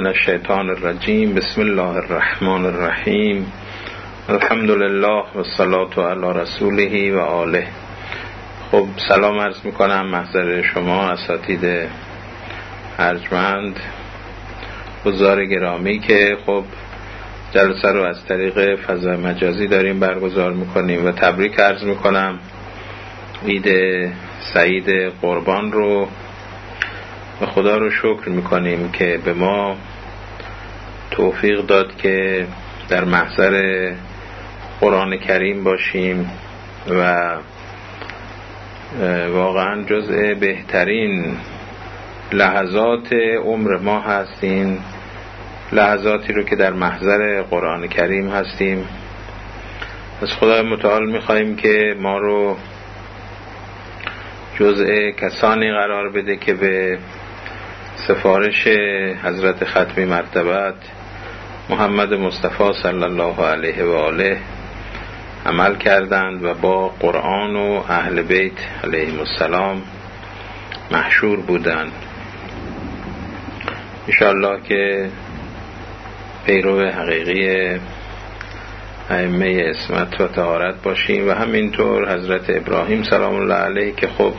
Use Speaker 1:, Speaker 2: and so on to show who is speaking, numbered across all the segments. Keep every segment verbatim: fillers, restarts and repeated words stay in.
Speaker 1: من الشیطان الرجیم. بسم الله الرحمن الرحیم. الحمد لله و الصلاة علی رسوله و آله. خب سلام عرض میکنم محضر شما اساتید ارجمند، حضار گرامی که خب جلسه رو از طریق فضای مجازی داریم برگزار میکنیم و تبریک عرض میکنم عید سعید قربان رو و خدا رو شکر میکنیم که به ما توفیق داد که در محضر قرآن کریم باشیم و واقعا جزء بهترین لحظات عمر ما هستیم، لحظاتی رو که در محضر قرآن کریم هستیم. از خدای متعال میخواییم که ما رو جزء کسانی قرار بده که به سفارش حضرت ختمی مرتبت محمد مصطفی صلی الله علیه و آله عمل کردند و با قرآن و اهل بیت علیهم السلام محشور بودند. انشاءالله که پیرو حقیقی ائمه عصمت و طهارت باشیم و همینطور حضرت ابراهیم سلام الله علیه که خب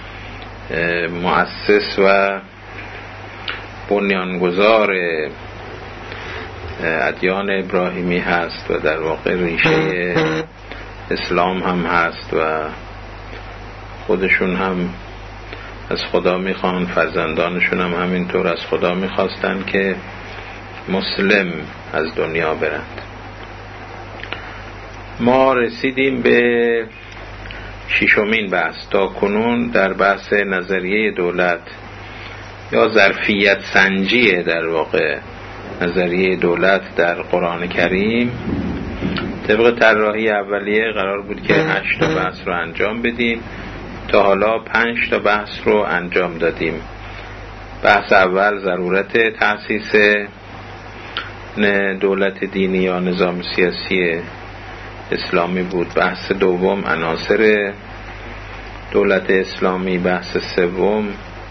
Speaker 1: مؤسس و بنیانگذار ادیان ابراهیمی هست و در واقع ریشه اسلام هم هست و خودشون هم از خدا میخوان، فرزندانشون هم همینطور از خدا میخواستن که مسلم از دنیا برند. ما رسیدیم به ششمین بحث تا کنون در بحث نظریه دولت یا ظرفیت سنجی در واقع نظریه دولت در قرآن کریم. طبق طراحی اولیه قرار بود که هشت تا بحث رو انجام بدیم، تا حالا پنج تا بحث رو انجام دادیم. بحث اول ضرورت تأسیس دولت دینی یا نظام سیاسی اسلامی بود. بحث دوم عناصر دولت اسلامی. بحث سوم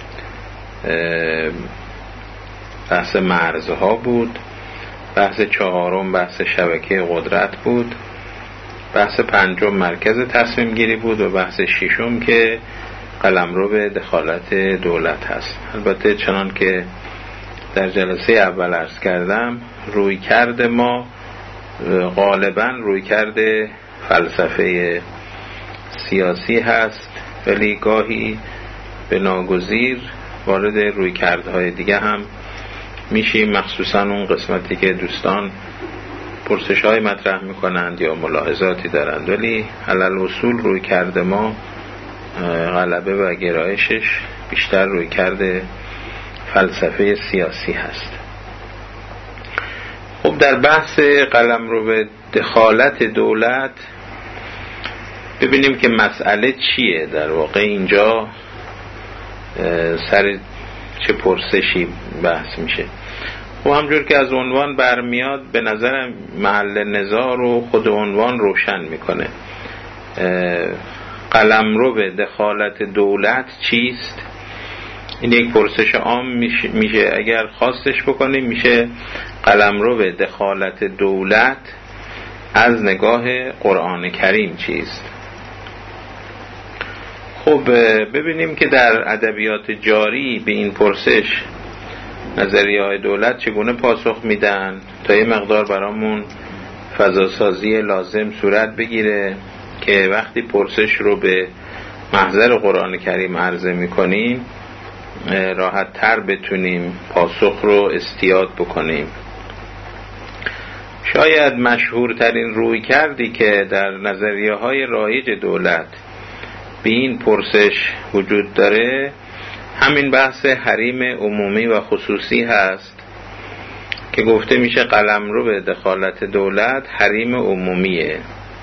Speaker 1: بحث مرزها بود. بحث چهارم بحث شبکه قدرت بود. بحث پنجم مرکز تصمیم گیری بود و بحث ششم که قلمرو به دخالت دولت هست. البته چنان که در جلسه اول عرض کردم روی کرد ما غالبا روی کرد فلسفه سیاسی هست، ولی گاهی به ناگزیر وارد روی کردهای دیگه هم میشیم، مخصوصا اون قسمتی که دوستان پرسش های مطرح میکنند یا ملاحظاتی دارند، ولی علل اصول روی کرد ما غلبه و گرایشش بیشتر روی کرد فلسفه سیاسی هست. خب در بحث قلمرو به دخالت دولت ببینیم که مسئله چیه در واقع، اینجا سر چه پرسشی بحث میشه. و همجور که از عنوان برمیاد به نظرم محل نزاع رو خود عنوان روشن میکنه. قلمرو به دخالت دولت چیست؟ این یک پرسش عام میشه. اگر خواستش بکنیم میشه قلمرو به دخالت دولت از نگاه قرآن کریم چیست؟ خب ببینیم که در ادبیات جاری به این پرسش نظریه های دولت چگونه پاسخ میدن تا یه مقدار برامون فضاسازی لازم صورت بگیره که وقتی پرسش رو به محضر قرآن کریم عرضه میکنیم راحت تر بتونیم پاسخ رو استیاد بکنیم. شاید مشهورترین روی کردی که در نظریه های رایج دولت به این پرسش وجود داره همین بحث حریم عمومی و خصوصی هست که گفته میشه قلمرو به دخالت دولت حریم عمومیه،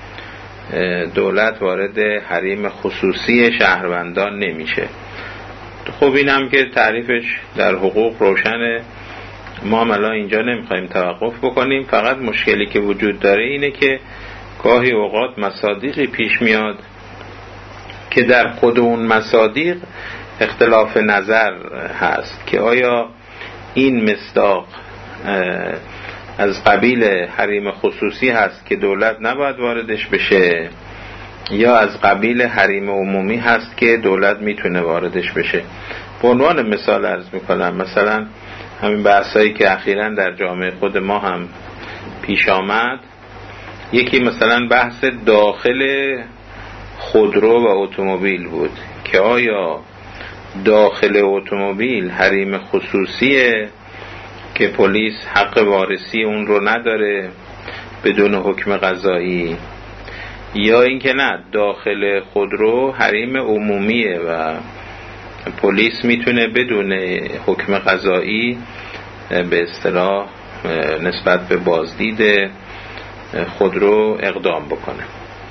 Speaker 1: دولت وارد حریم خصوصی شهروندان نمیشه. خب این هم که تعریفش در حقوق روشنه، ما هم الان اینجا نمیخوایم توقف بکنیم. فقط مشکلی که وجود داره اینه که گاهی اوقات مصادیقی پیش میاد که در خود اون مصادیق اختلاف نظر هست که آیا این مصداق از قبیل حریم خصوصی هست که دولت نباید واردش بشه، یا از قبیل حریم عمومی هست که دولت میتونه واردش بشه. به عنوان مثال عرض میکنم، مثلا همین بحثایی که اخیراً در جامعه خود ما هم پیش آمد، یکی مثلا بحث داخل خودرو و اتومبیل بود که آیا داخل اتومبیل حریم خصوصیه که پلیس حق وارسی اون رو نداره بدون حکم قضایی، یا اینکه نه داخل خودرو حریم عمومیه و پلیس میتونه بدون حکم قضایی به اصطلاح نسبت به بازدید خودرو اقدام بکنه.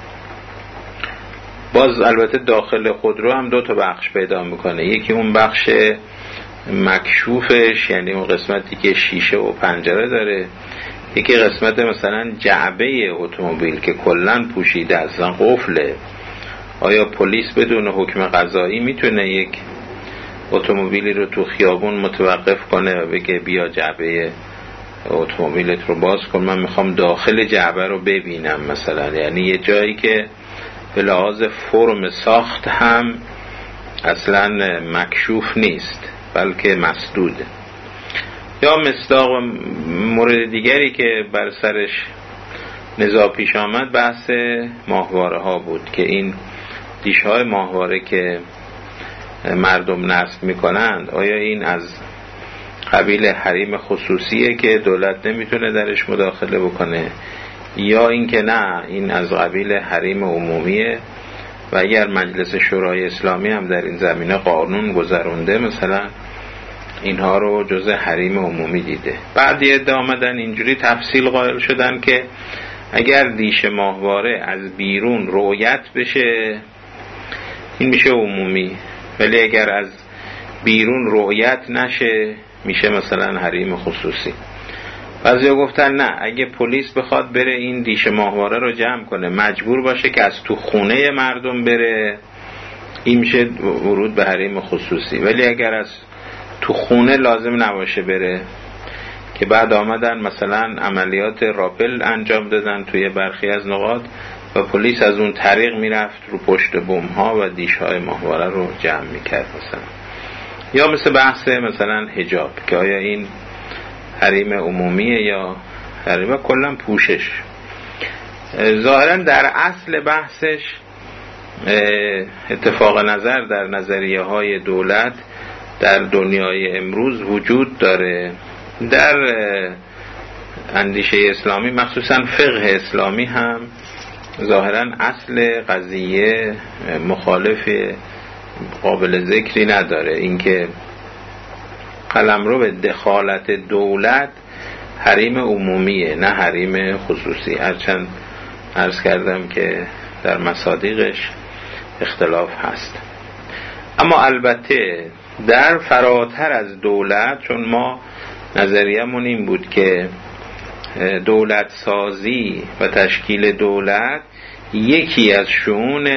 Speaker 1: باز البته داخل خودرو هم دو تا بخش پیدا میکنه، یکی اون بخش مکشوفش، یعنی اون قسمتی که شیشه و پنجره داره، یکی قسمت مثلا جعبه اتومبیل که کلن پوشیده اصلا قفله. آیا پلیس بدون حکم قضایی میتونه یک اتومبیلی رو تو خیابون متوقف کنه و بگه بیا جعبه اتومبیلت رو باز کن، من میخوام داخل جعبه رو ببینم مثلا، یعنی یه جایی که به لحاظ فرم ساخت هم اصلا مکشوف نیست بلکه مسدوده. یا مصداق مورد دیگری که بر سرش نزاع پیش آمد بحث ماهواره ها بود که این دیش های ماهواره که مردم نصب میکنند آیا این از قبیل حریم خصوصیه که دولت نمیتونه درش مداخله بکنه، یا اینکه نه این از قبیل حریم عمومیه و اگر مجلس شورای اسلامی هم در این زمینه قانون گذرونده مثلا اینها رو جزء حریم عمومی دیده. بعضی ادعا آمدن اینجوری تفصیل قائل شدن که اگر دیش ماهواره از بیرون رؤیت بشه این میشه عمومی، ولی اگر از بیرون رؤیت نشه میشه مثلا حریم خصوصی. بعضیا گفتن نه، اگه پلیس بخواد بره این دیش ماهواره رو جمع کنه مجبور باشه که از تو خونه مردم بره این میشه ورود به حریم خصوصی، ولی اگر از تو خونه لازم نباشه بره، که بعد آمدن مثلا عملیات راپل انجام دادن توی برخی از نقاط و پلیس از اون طریق میرفت رو پشت بوم ها و دیش های ماهواره رو جمع میکرد مثلا. یا مثل بحث مثلا حجاب که آیا این حریم عمومیه یا حریم کلا پوشش. ظاهرا در اصل بحثش اتفاق نظر در نظریه های دولت در دنیای امروز وجود داره. در اندیشه اسلامی مخصوصا فقه اسلامی هم ظاهرا اصل قضیه مخالف قابل ذکری نداره، اینکه قلمرو به دخالت دولت حریم عمومیه نه حریم خصوصی، هرچند عرض کردم که در مصادیقش اختلاف هست. اما البته در فراتر از دولت، چون ما نظریه‌مون این بود که دولت سازی و تشکیل دولت یکی از شؤون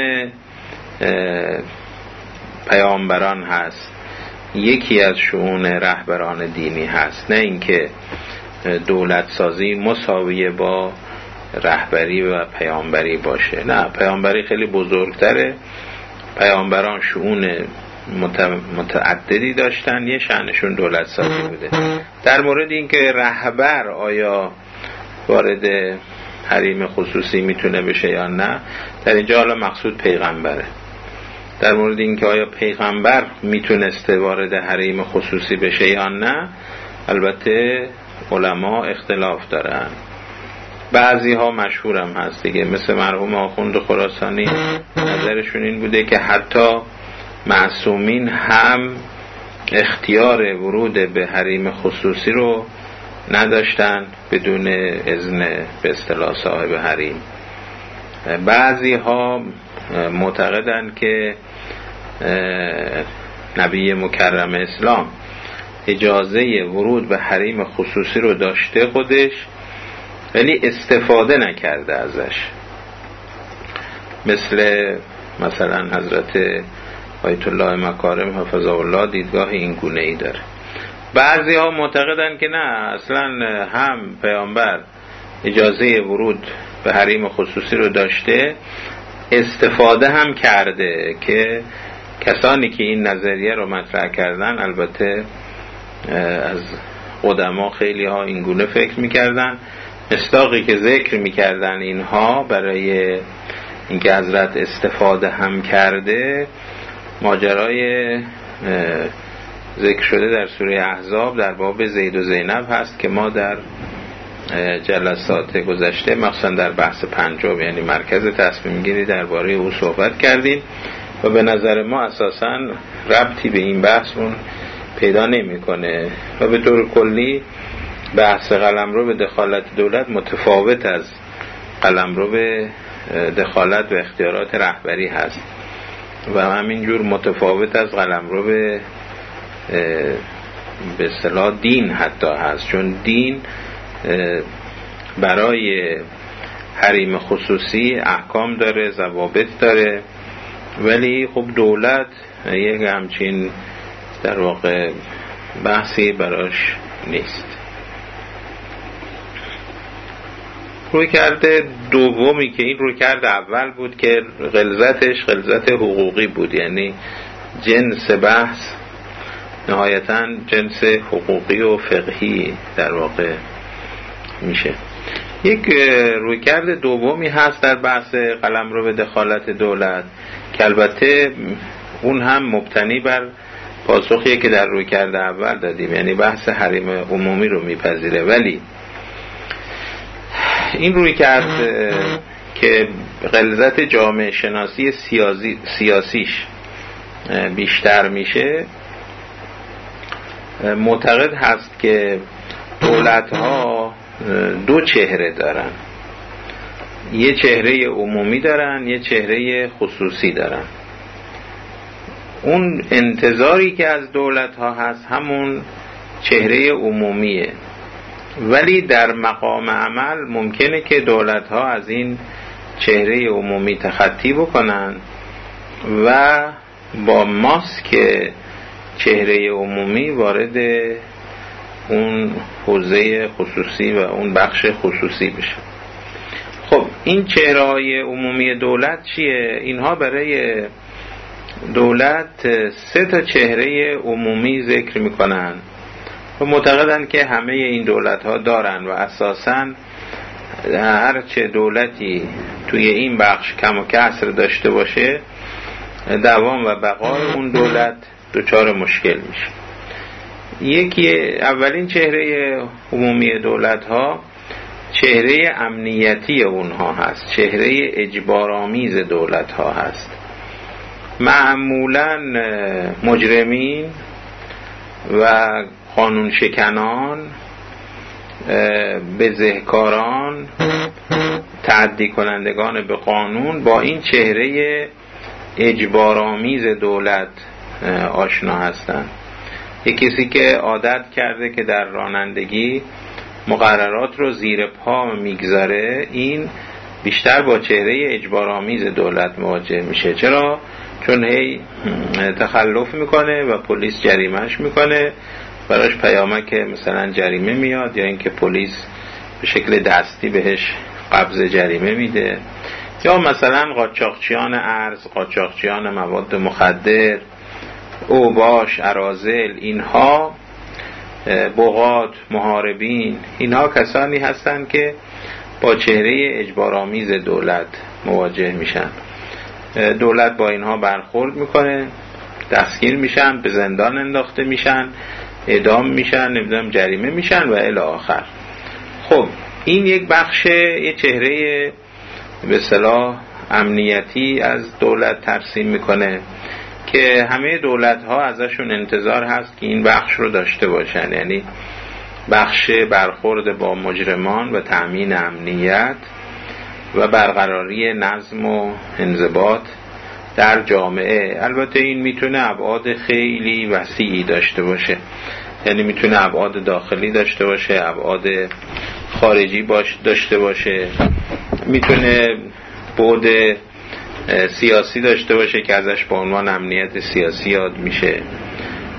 Speaker 1: پیامبران هست، یکی از شؤون رهبران دینی هست، نه اینکه دولت سازی مساویه با رهبری و پیامبری باشه. نه، پیامبری خیلی بزرگتره، پیامبران شؤون متعددی داشتن، یه شأنشون دولت سازی بوده. در مورد اینکه رهبر آیا وارد حریم خصوصی میتونه بشه یا نه، در اینجا حالا مقصود پیغمبره. در مورد اینکه آیا پیغمبر میتونسته وارد حریم خصوصی بشه یا نه، البته علما اختلاف دارن. بعضی ها مشهورم هست دیگه، مثل مرحوم آخوند خراسانی نظرشون این بوده که حتی معصومین هم اختیار ورود به حریم خصوصی رو نداشتن بدون اذن به اصطلاح صاحب حریم. بعضی ها معتقدن که نبی مکرم اسلام اجازه ورود به حریم خصوصی رو داشته خودش، ولی استفاده نکرده ازش، مثل مثلا حضرت آیت الله مکارم حفظه الله دیدگاه این گونه ای داره. بعضی ها معتقدن که نه، اصلا هم پیامبر اجازه ورود به حریم خصوصی رو داشته، استفاده هم کرده، که کسانی که این نظریه رو مطرح کردن، البته از قدما خیلی ها این گونه فکر میکردن، مصداقی که ذکر میکردن اینها برای اینکه حضرت استفاده هم کرده، ماجرای ذکر شده در سوره احزاب در باب زید و زینب هست که ما در جلسات گذشته مخصوصا در بحث پنجم، یعنی مرکز تصمیم گیری، درباره او صحبت کردیم و به نظر ما اساساً ربطی به این بحث اون پیدا نمی‌کنه و به طور کلی بحث قلمرو به دخالت دولت متفاوت از قلمرو به دخالت و اختیارات رهبری هست و همینجور متفاوت از قلمرو به به اصطلاح دین حتی هست، چون دین برای حریم خصوصی احکام داره، ضوابط داره، ولی خب دولت یک همچین در واقع بحثی براش نیست. روی کرده دومی که این روی کرده اول بود که غلظتش غلظت حقوقی بود، یعنی جنس بحث نهایتاً جنس حقوقی و فقهی در واقع میشه. یک رویکرد دومی هست در بحث قلمرو به دخالت دولت که البته اون هم مبتنی بر پاسخیه که در رویکرد اول دادیم، یعنی بحث حریم عمومی رو میپذیره، ولی این رویکرد که غلظت جامعه شناسی سیاسی سیاسیش بیشتر میشه، معتقد هست که دولت‌ها دو چهره دارن، یه چهره عمومی دارن، یه چهره خصوصی دارن. اون انتظاری که از دولت‌ها هست همون چهره عمومیه، ولی در مقام عمل ممکنه که دولت‌ها از این چهره عمومی تخطی بکنن و با ماسک چهره عمومی وارد اون حوزه خصوصی و اون بخش خصوصی بشه. خب این چهره‌های عمومی دولت چیه؟ اینها برای دولت سه تا چهره عمومی ذکر میکنن و معتقدن که همه این دولت‌ها دارن و اساساً هر چه دولتی توی این بخش کم و کسر داشته باشه، دوام و بقای اون دولت دچار مشکل میشه. یکی اولین چهره عمومی دولت ها چهره امنیتی اونها هست، چهره اجبارآمیز دولت ها هست. معمولاً مجرمین و قانون شکنان، بزهکاران، تعدی کنندگان به قانون با این چهره اجبارآمیز دولت آشنا هستند. یک کسی که عادت کرده که در رانندگی مقررات رو زیر پا میگذاره، این بیشتر با چهره اجبارآمیز دولت مواجه میشه. چرا؟ چون هی تخلف میکنه و پلیس جریمهش میکنه، براش پیامک مثلا جریمه میاد، یا اینکه پلیس به شکل دستی بهش قبض جریمه میده، یا مثلا قاچاقچیان ارز، قاچاقچیان مواد مخدر، اوباش، اراذل، اینها بغات، محاربین، اینها کسانی هستند که با چهره اجبارآمیز دولت مواجه میشن. دولت با اینها برخورد میکنه، دستگیر میشن، به زندان انداخته میشن، اعدام میشن، نمیدونم جریمه میشن و الی آخر. خب این یک بخش، یک چهره به اصطلاح امنیتی از دولت ترسیم میکنه که همه دولت ها ازشون انتظار هست که این بخش رو داشته باشن، یعنی بخش برخورد با مجرمان و تأمین امنیت و برقراری نظم و انضباط در جامعه. البته این میتونه ابعاد خیلی وسیعی داشته باشه، یعنی میتونه ابعاد داخلی داشته باشه، ابعاد خارجی باش داشته باشه، میتونه بعد سیاسی داشته باشه که ازش به عنوان امنیت سیاسی یاد میشه،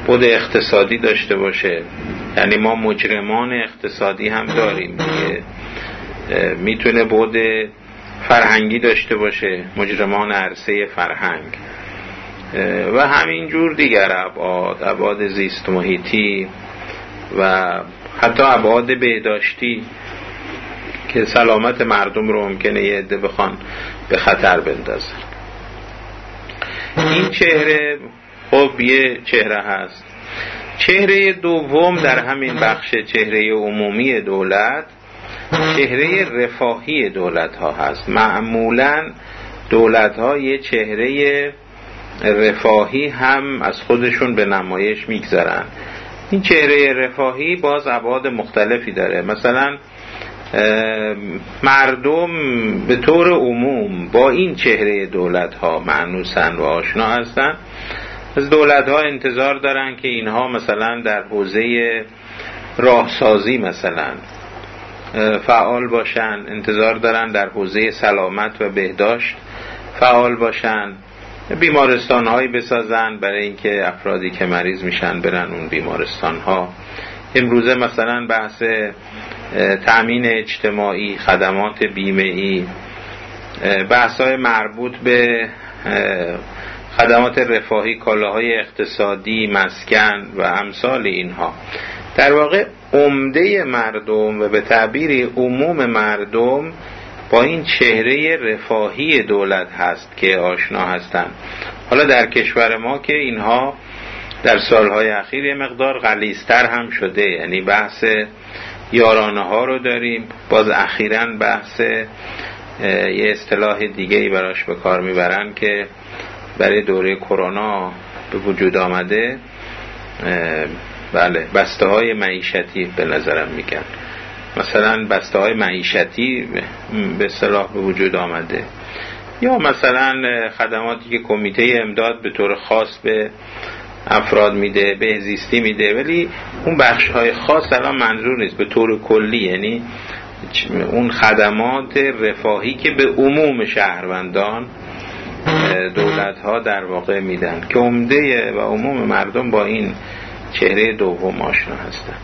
Speaker 1: بود اقتصادی داشته باشه، یعنی ما مجرمان اقتصادی هم داریم دیگه. میتونه بود فرهنگی داشته باشه، مجرمان عرصه فرهنگ، و همینجور دیگر ابعاد، ابعاد زیست محیطی و حتی ابعاد بهداشتی که سلامت مردم رو ممکنه یه عده بخوان به خطر بندازن. این چهره خب یه چهره هست. چهره دوم در همین بخش چهره عمومی دولت، چهره رفاهی دولت ها هست. معمولاً دولت ها یه چهره رفاهی هم از خودشون به نمایش میگذارن. این چهره رفاهی باز ابعاد مختلفی داره. مثلا مردم به طور عموم با این چهره دولت ها مأنوسن و آشنا هستن. از دولت ها انتظار دارن که اینها مثلا در حوزه راهسازی مثلا فعال باشن، انتظار دارن در حوزه سلامت و بهداشت فعال باشن، بیمارستان هایی بسازن برای اینکه افرادی که مریض میشن برن اون بیمارستان ها. امروزه مثلا بحث تأمین اجتماعی، خدمات بیمه‌ای، بحث های مربوط به خدمات رفاهی، کالاهای اقتصادی، مسکن و امثال اینها. در واقع عمده مردم و به تعبیر عموم مردم با این چهره رفاهی دولت هست که آشنا هستند. حالا در کشور ما که اینها در سالهای اخیر یه مقدار غلیظتر هم شده، یعنی بحث یارانه ها رو داریم، باز اخیراً بحث یه اصطلاح دیگه‌ای براش به کار میبرن که برای دوره کرونا به وجود آمده، بله بسته های معیشتی به نظرم میگن. مثلا بسته های معیشتی به اصطلاح به وجود آمده، یا مثلا خدماتی که کمیته امداد به طور خاص به افراد میده، بهزیستی میده، ولی اون بخش های خاص الان منظور نیست، به طور کلی یعنی اون خدمات رفاهی که به عموم شهروندان دولت ها در واقع میدن که عمده و عموم مردم با این چهره دوم آشنا هستن.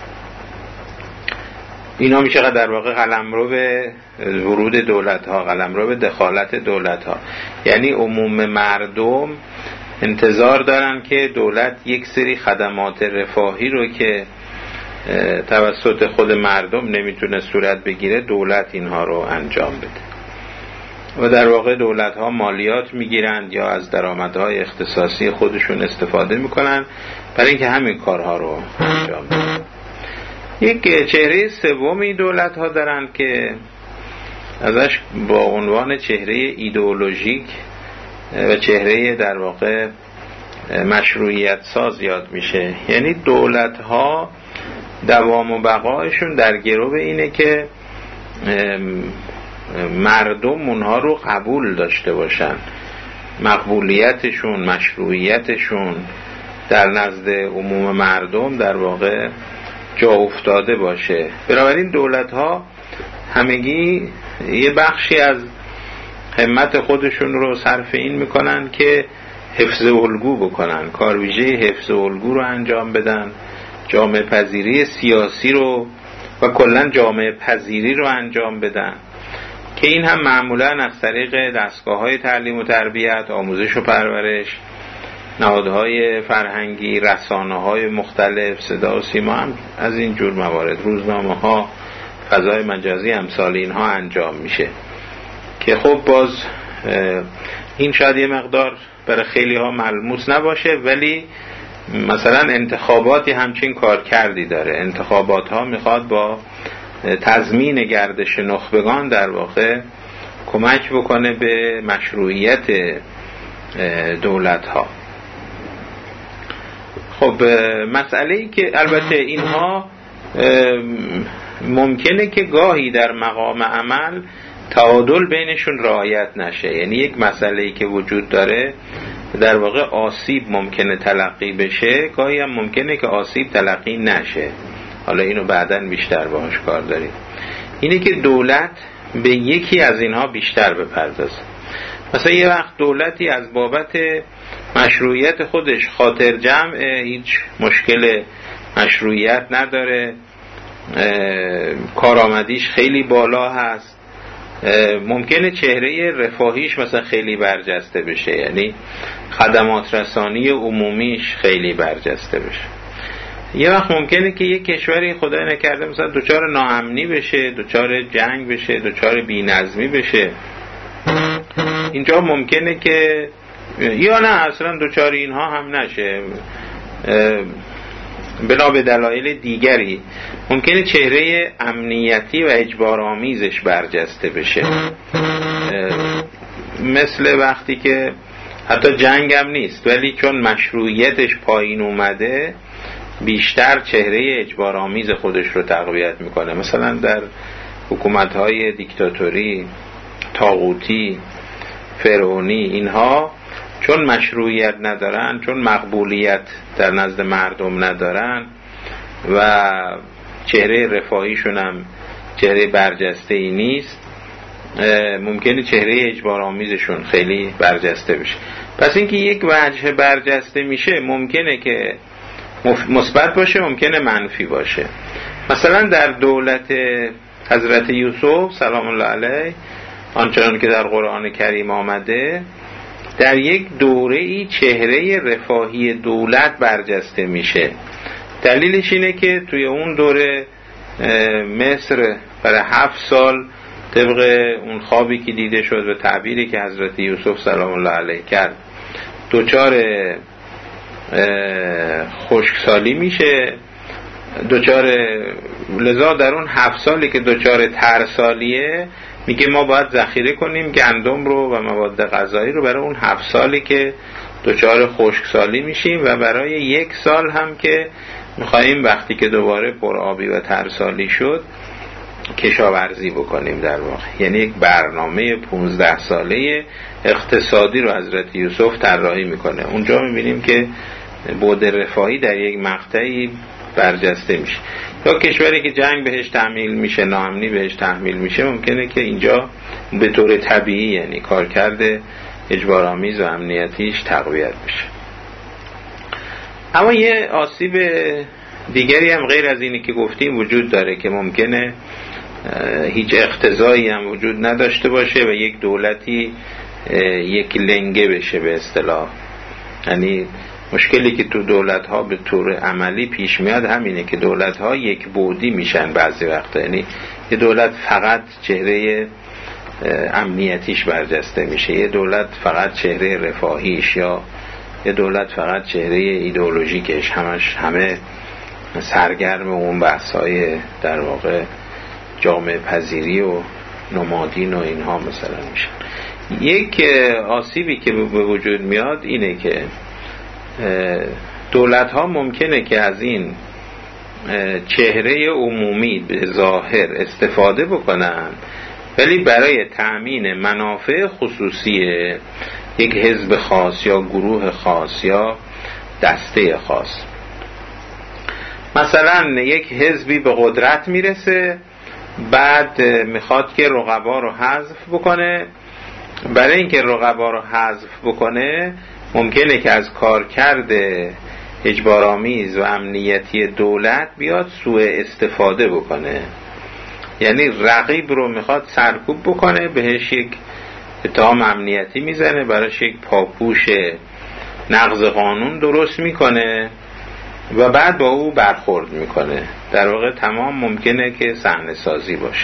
Speaker 1: اینا میشه در واقع قلمرو به ورود دولت ها، قلمرو به دخالت دولت ها. یعنی عموم مردم انتظار دارن که دولت یک سری خدمات رفاهی رو که توسط خود مردم نمیتونه صورت بگیره، دولت اینها رو انجام بده. و در واقع دولت ها مالیات میگیرند یا از درآمدهای اختصاصی خودشون استفاده میکنن برای اینکه همین کارها رو انجام بدن. یک چهره سومی دولت ها دارن که ازش با عنوان چهره ایدئولوژیک و چهره در واقع مشروعیت ساز یاد میشه. یعنی دولت ها دوام و بقایشون در گرو اینه که مردم اونها رو قبول داشته باشن، مقبولیتشون، مشروعیتشون در نزد عموم مردم در واقع جا افتاده باشه. بنابراین دولت ها همگی یه بخشی از همت خودشون رو صرف این میکنن که حفظ الگو بکنن، کارویژه حفظ الگو رو انجام بدن، جامعه پذیری سیاسی رو و کلا جامعه پذیری رو انجام بدن که این هم معمولا از طریق دستگاه‌های تعلیم و تربیت، آموزش و پرورش، نهادهای فرهنگی، رسانه‌های مختلف، صدا و سیما هم از این جور موارد، روزنامه‌ها، فضای مجازی، امثال اینها انجام میشه که خب باز این شاید یه مقدار برای خیلی ها ملموس نباشه، ولی مثلا انتخاباتی همچین کار کردی داره. انتخابات ها میخواد با تضمین گردش نخبگان در واقع کمک بکنه به مشروعیت دولت ها. خب مسئله ای که البته اینها ممکنه که گاهی در مقام عمل تعادل بینشون رعایت نشه، یعنی یک مسئله ای که وجود داره در واقع آسیب ممکنه تلقی بشه، گاهی هم ممکنه که آسیب تلقی نشه. حالا اینو بعداً بیشتر باهاش کار داریم. اینه که دولت به یکی از اینها بیشتر بپردازه. مثلا یه وقت دولتی از بابت مشروعیت خودش خاطر جمع، هیچ مشکل مشروعیت نداره، کارآمدیش خیلی بالا هست، ممکنه چهره رفاهیش مثلا خیلی برجسته بشه، یعنی خدمات رسانی عمومیش خیلی برجسته بشه. یه وقت ممکنه که یه کشوری خدای نکرده مثلا دچار ناامنی بشه، دچار جنگ بشه، دچار بی‌نظمی بشه. اینجا ممکنه که یا نه اصلا دچار اینها هم نشه، بنا به دلایل دیگری ممکنه چهره امنیتی و اجبارآمیزش برجسته بشه، مثل وقتی که حتی جنگ هم نیست ولی چون مشروعیتش پایین اومده بیشتر چهره اجبارآمیز خودش رو تقویت میکنه. مثلا در حکومت‌های دیکتاتوری، طاغوتی، فرعونی، اینها چون مشروعیت ندارن، چون مقبولیت در نزد مردم ندارن و چهره رفاهیشون هم چهره برجسته ای نیست، ممکنه چهره اجبارآمیزشون خیلی برجسته بشه. پس اینکه یک وجه برجسته میشه ممکنه که مثبت باشه، ممکنه منفی باشه. مثلا در دولت حضرت یوسف سلام الله علیه، آنچنان که در قرآن کریم آمده، در یک دوره‌ای چهره رفاهی دولت برجسته میشه. دلیلش اینه که توی اون دوره مصر برای هفت سال طبق اون خوابی که دیده شد و تعبیری که حضرت یوسف سلام الله علیه کرد دوچار خشکسالی میشه، دوچار، لذا در اون هفت سالی که دوچار ترسالیه میگه ما باید ذخیره کنیم گندم رو و مواد غذایی رو برای اون هفت سالی که دوچار خشکسالی میشیم و برای یک سال هم که میخواییم وقتی که دوباره پرآبی و ترسالی شد کشاورزی بکنیم. در واقع یعنی یک برنامه پونزده ساله اقتصادی رو حضرت یوسف طراحی میکنه. اونجا میبینیم که بعد رفاهی در یک مقطعی برجسته میشه. یا کشوری که جنگ بهش تحمیل میشه، ناامنی بهش تحمیل میشه، ممکنه که اینجا به طور طبیعی یعنی کارکرد اجبارآمیز و امنیتیش تقویت بشه. اما یه آسیب دیگری هم غیر از اینی که گفتیم وجود داره که ممکنه هیچ اقتضایی هم وجود نداشته باشه و یک دولتی یک لنگه بشه به اصطلاح. یعنی مشکلی که تو دولت‌ها به طور عملی پیش میاد همینه که دولت‌ها یک بعدی میشن بعضی وقتا. یعنی یه دولت فقط چهره امنیتیش برجسته میشه، یه دولت فقط چهره رفاهیش، یا یه دولت فقط چهره ایدئولوژیکش، همش همه سرگرم اون بحث‌های در واقع جامعه پذیری و نمادین و اینها مثلا میشن. یک آسیبی که به وجود میاد اینه که دولت ها ممکنه که از این چهره عمومی به ظاهر استفاده بکنن ولی برای تأمین منافع خصوصی یک حزب خاص یا گروه خاص یا دسته خاص. مثلا یک حزبی به قدرت میرسه، بعد میخواد که رقبا رو حذف بکنه. برای اینکه رقبا رو حذف بکنه ممکنه که از کارکرد اجبارآمیز و امنیتی دولت بیاد سوء استفاده بکنه. یعنی رقیب رو میخواد سرکوب بکنه، بهش یک اتهام امنیتی میزنه، براش یک پاپوش نقض قانون درست میکنه و بعد با او برخورد میکنه. در واقع تمام ممکنه که صحنه سازی باشه.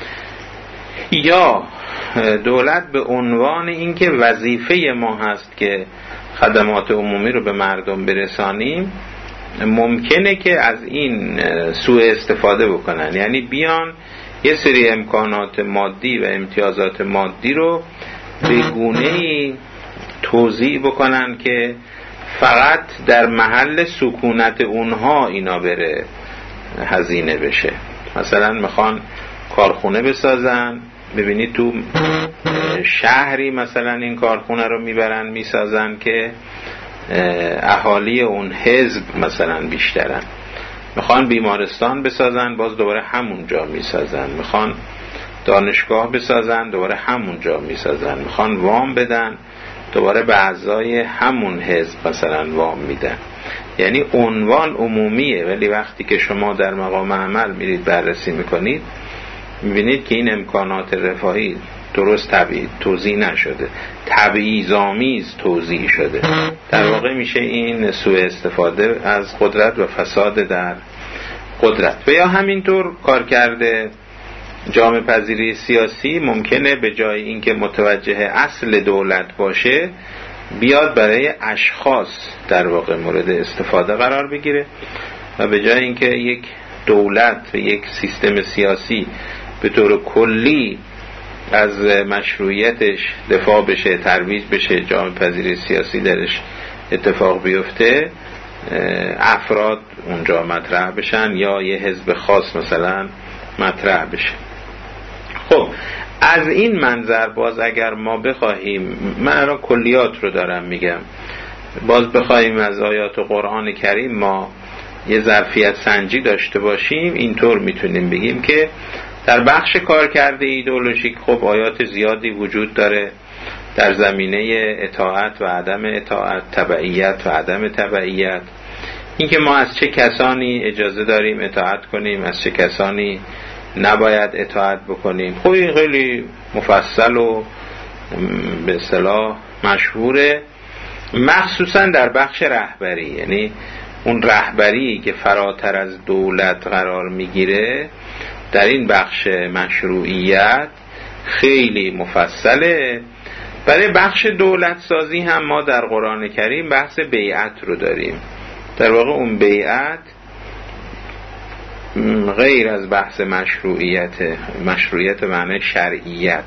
Speaker 1: یا دولت به عنوان اینکه وظیفه ما هست که خدمات عمومی رو به مردم برسانیم ممکنه که از این سوء استفاده بکنن، یعنی بیان یه سری امکانات مادی و امتیازات مادی رو به گونه‌ای توزیع بکنن که فقط در محل سکونت اونها اینا بره هزینه بشه. مثلا میخوان کارخونه بسازن، ببینید تو شهری مثلا این کارخونه رو میبرن میسازن که اهالی اون حزب مثلا بیشترن. میخوان بیمارستان بسازن، باز دوباره همونجا میسازن. میخوان دانشگاه بسازن دوباره همونجا میسازن، میخوان وام بدن دوباره به اعضای همون حزب مثلا وام میدن. یعنی عنوان عمومیه، ولی وقتی که شما در مقام عمل میرید بررسی میکنید میبینید که این امکانات رفاهی درست طبیعی توزیع نشده، تبعیض‌آمیز توزیع شده. در واقع میشه این سوء استفاده از قدرت و فساد در قدرت. و یا همینطور کار کرده جامعه پذیری سیاسی ممکنه به جای اینکه متوجه اصل دولت باشه بیاد برای اشخاص در واقع مورد استفاده قرار بگیره و به جای اینکه یک دولت و یک سیستم سیاسی به طور کلی از مشروعیتش دفاع بشه، ترویج بشه، جامعه پذیری سیاسی درش اتفاق بیفته، افراد اونجا مطرح بشن یا یه حزب خاص مثلا مطرح بشه. خب از این منظر باز اگر ما بخواهیم، من الان کلیات رو دارم میگم، باز بخواهیم از آیات قرآن کریم ما یه ظرفیت سنجی داشته باشیم، اینطور میتونیم بگیم که در بخش کارکرد ایدئولوژیک خب آیات زیادی وجود داره در زمینه اطاعت و عدم اطاعت، تبعیت و عدم تبعیت، اینکه ما از چه کسانی اجازه داریم اطاعت کنیم، از چه کسانی نباید اطاعت بکنیم. خب این خیلی مفصل و به اصطلاح مشهوره، مخصوصا در بخش رهبری. یعنی اون رهبری که فراتر از دولت قرار میگیره در این بخش مشروعیت خیلی مفصله. برای بخش دولت سازی هم ما در قرآن کریم بحث بیعت رو داریم. در واقع اون بیعت غیر از بحث مشروعیت، مشروعیت معنی شرعیت،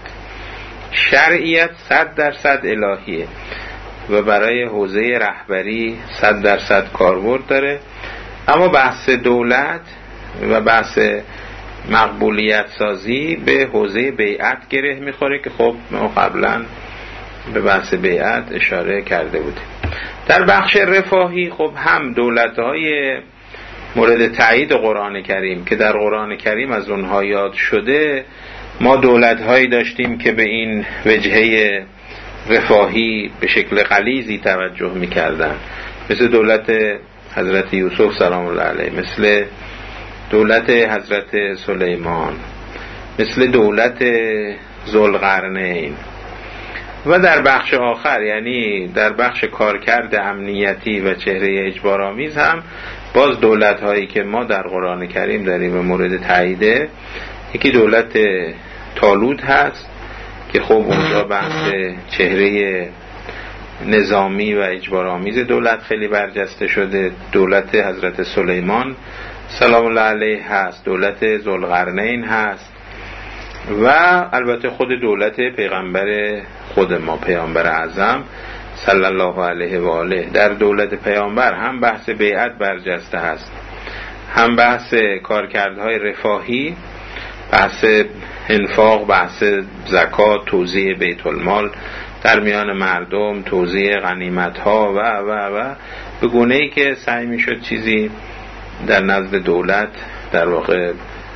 Speaker 1: شرعیت صد درصد الهیه و برای حوزه رهبری صد درصد کاربرد داره. اما بحث دولت و بحث مقبولیت سازی به حوزه بیعت گره میخوره که خب ما قبلا به بحث بیعت اشاره کرده بودیم. در بخش رفاهی خب هم دولت‌های مورد تایید قرآن کریم که در قرآن کریم از اونها یاد شده، ما دولت‌هایی داشتیم که به این وجهه رفاهی به شکل غلیظی توجه می‌کردن، مثل دولت حضرت یوسف سلام الله علیه، مثل دولت حضرت سلیمان، مثل دولت ذوالقرنین. و در بخش آخر یعنی در بخش کارکرد امنیتی و چهره اجبارآمیز هم باز دولت هایی که ما در قرآن کریم داریم و مورد تاییده، یکی دولت طالوت هست که خب اونجا بحث چهره نظامی و اجبارآمیز دولت خیلی برجسته شده. دولت حضرت سلیمان سلام الله علیه هست، دولت ذوالقرنین هست و البته خود دولت پیغمبر خود ما پیامبر اعظم صلی الله علیه و آله. در دولت پیامبر هم بحث بیعت برجسته هست، هم بحث کارکردهای رفاهی، بحث انفاق، بحث زکات، توزیع بیت المال در میان مردم، توزیع غنیمت‌ها و و و به گونه‌ای که سعی می‌شد چیزی در نزد دولت در واقع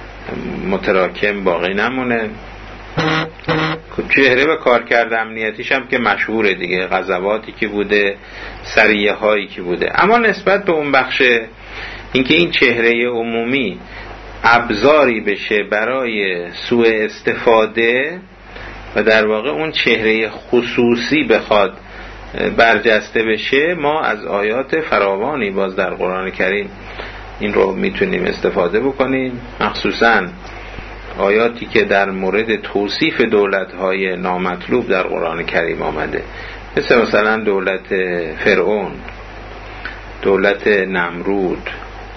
Speaker 1: متراکم باقی نمونه. چهره و کارکرد امنیتیش هم که مشهوره دیگه، غزواتی که بوده، سریه هایی که بوده. اما نسبت به اون بخش اینکه این چهره عمومی ابزاری بشه برای سوء استفاده و در واقع اون چهره خصوصی بخواد برجسته بشه، ما از آیات فراوانی باز در قرآن کریم این رو میتونیم استفاده بکنیم، مخصوصا آیاتی که در مورد توصیف دولت‌های نامطلوب در قرآن کریم آمده، مثل مثلا دولت فرعون، دولت نمرود،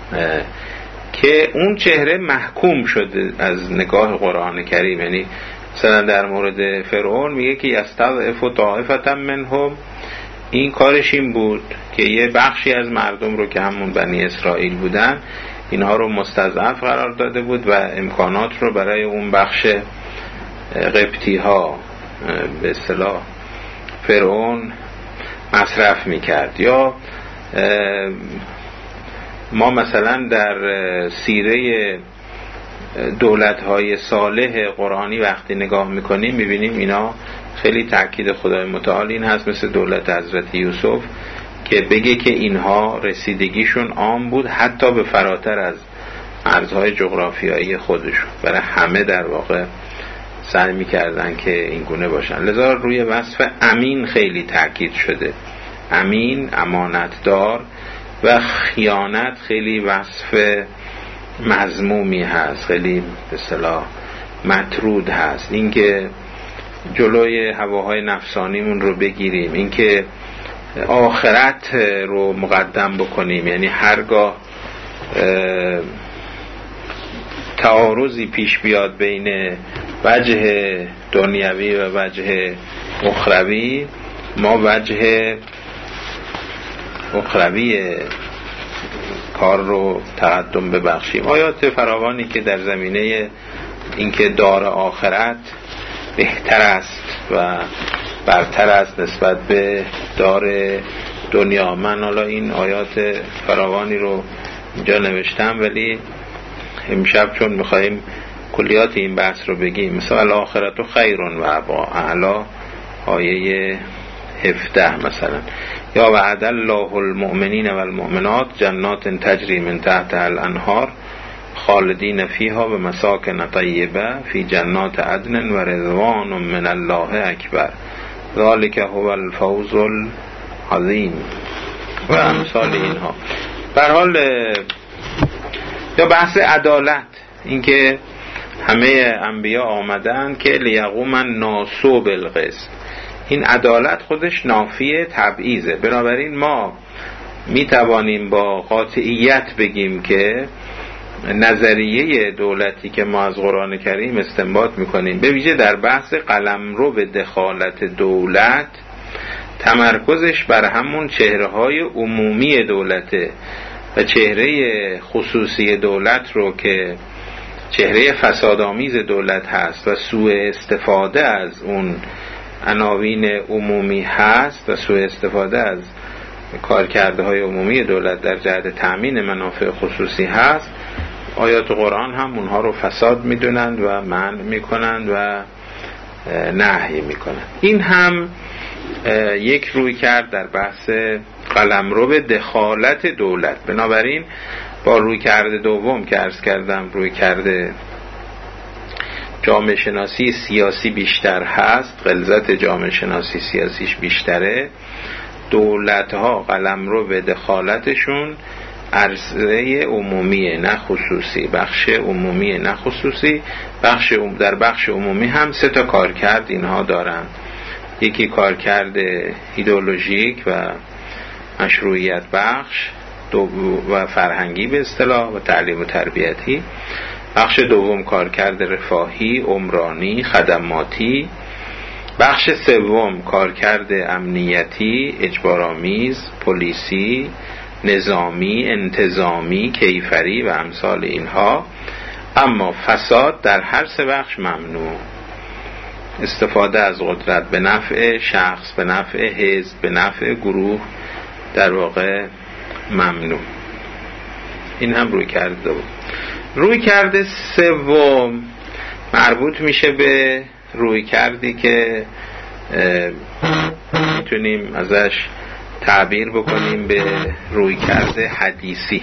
Speaker 1: که اون چهره محکوم شده از نگاه قرآن کریم. یعنی مثلا در مورد فرعون میگه که یستضعف طائفة منهم، این کارش این بود که یه بخشی از مردم رو که همون بنی اسرائیل بودن اینها رو مستضعف قرار داده بود و امکانات رو برای اون بخش قبطی ها به اصطلاح فرعون مصرف میکرد. یا ما مثلا در سیره دولت‌های صالح قرآنی وقتی نگاه میکنیم میبینیم اینا خیلی تأکید خدای متعال این هست، مثل دولت حضرت یوسف که بگه که اینها رسیدگیشون عام بود حتی به فراتر از مرزهای جغرافیایی خودشون، برای همه در واقع سعی میکردن که این گونه باشن. لذا روی وصف امین خیلی تأکید شده. امین، امانتدار، و خیانت خیلی وصف مذمومی هست، خیلی به اصطلاح مطرود هست. اینکه جلوی هواهای نفسانیمون رو بگیریم، اینکه آخرت رو مقدم بکنیم، یعنی هرگاه تعارضی پیش بیاد بین وجه دنیوی و وجه اخروی، ما وجه اخروی کار رو تقدم ببخشیم. آیات فراوانی که در زمینه اینکه دار آخرت بهتر است و برتر است نسبت به دار دنیا. من حالا این آیات فراوانی رو اینجا نوشتم، ولی امشب چون میخواییم کلیات این بحث رو بگیم، مثلا آخرت و خیرون و با اعلا آیه هفده مثلا، یا وعد الله المؤمنین و المؤمنات جنات تجری من تحتها الانهار خالدین فیها و مساکن طیبه فی جنات عدن و رضوان من الله اکبر ذالک هو الفوز العظیم و امثال اینها. به هر حال یا بحث عدالت، اینکه همه انبیا آمدن که لیقوم الناس بالقسط، این عدالت خودش نافی تبعیضه. بنابراین ما می توانیم با قاطعیت بگیم که نظریه دولتی که ما از قرآن کریم استنباط میکنیم، به ویژه در بحث قلمرو به دخالت دولت، تمرکزش بر همون چهره‌های عمومی دولته و چهره خصوصی دولت رو که چهره فسادآمیز دولت هست و سوء استفاده از اون عناوین عمومی هست و سوء استفاده از کارکرده های عمومی دولت در جهت تأمین منافع خصوصی هست، آیات قرآن هم اونها رو فساد میدونند و منع میکنند و نهی میکنند. این هم یک روی کرد در بحث قلمرو به دخالت دولت. بنابراین با روی کرده دوم که عرض کردم، روی کرده جامعه شناسی سیاسی بیشتر هست، غلظت جامعه شناسی سیاسیش بیشتره، دولت ها قلمرو به دخالتشون عرضه عمومی نه خصوصی، بخش عمومی نه خصوصی. بخش در بخش عمومی هم سه تا کارکرد اینها دارن، یکی کارکرد ایدئولوژیک و مشروعیت بخش و فرهنگی به اصطلاح و تعلیم و تربیتی، بخش دوم کارکرد رفاهی، عمرانی، خدماتی، بخش سوم کارکرد امنیتی، اجبارآمیز، پلیسی، نظامی، انتظامی، کیفری و امثال اینها. اما فساد در هر سه بخش ممنوع. استفاده از قدرت به نفع شخص، به نفع حزب، به نفع گروه در واقع ممنوع. این هم روی کرده بود. روی کرده سوم مربوط میشه به روی کردی که میتونیم ازش تعبیر بکنیم به روی کرده حدیثی.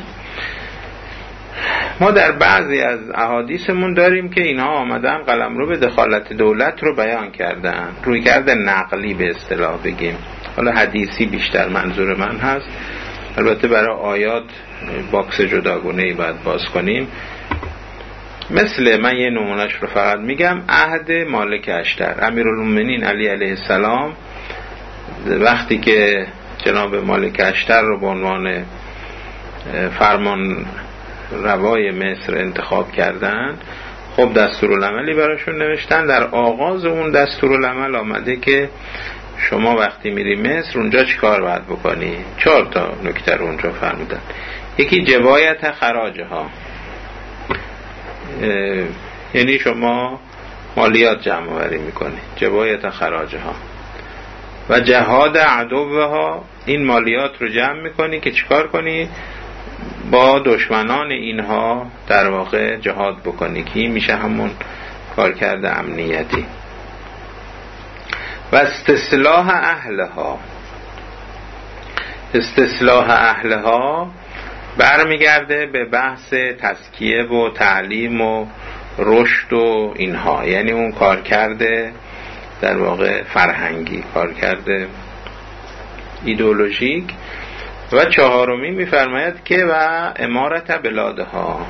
Speaker 1: ما در بعضی از احادیثمون داریم که اینها آمدن قلمرو به دخالت دولت رو بیان کردن، روی کرده نقلی به اصطلاح بگیم، حالا حدیثی بیشتر منظور من هست. البته برای آیات باکس جداگونه‌ای باید باز کنیم. مثل من یه نمونهش رو فقط میگم، عهد مالک اشتر، امیرالمومنین علی علیه السلام وقتی که جناب مالک اشتر رو به عنوان فرمان روای مصر انتخاب کردن، خب دستورالعملی براشون نوشتن. در آغاز اون دستورالعمل آمده که شما وقتی میری مصر اونجا چی کار باید بکنی؟ چهار تا نکته رو اونجا فرمودن. یکی جبایت خراجه ها، یعنی شما مالیات جمع آوری میکنی، جبایت خراجه ها. و جهاد عدوها، این مالیات رو جمع میکنی که چیکار کنی؟ با دشمنان اینها در واقع جهاد بکنی که این میشه همون کارکرد امنیتی. و استصلاح اهلها، استصلاح اهلها برمیگرده به بحث تزکیه و تعلیم و رشد و اینها، یعنی اون کارکرد در واقع فرهنگی، کارکرد ایدئولوژیک. و چهارمی میفرماید که و امارت بلادها،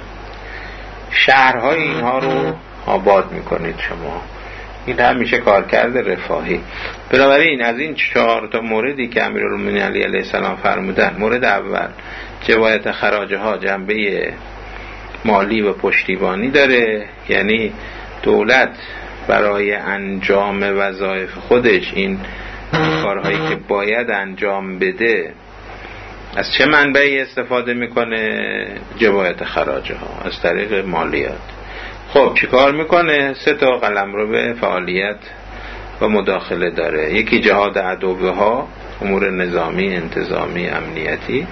Speaker 1: شهرهای اینها رو آباد میکنید شما. این هم میشه کارکرد رفاهی. بنابراین از این چهار تا موردی که امیرالمومنین علی علیه السلام فرمودن، مورد اول جبایت خراج ها جنبه مالی و پشتیبانی داره، یعنی دولت برای انجام وظایف خودش این کارهایی که باید انجام بده از چه منبعی استفاده میکنه؟ جبایت خراج ها، از طریق مالیات. خب چی کار میکنه؟ سه تا قلمرو به فعالیت و مداخله داره. یکی جهاد عدوها، امور نظامی، انتظامی، امنیتی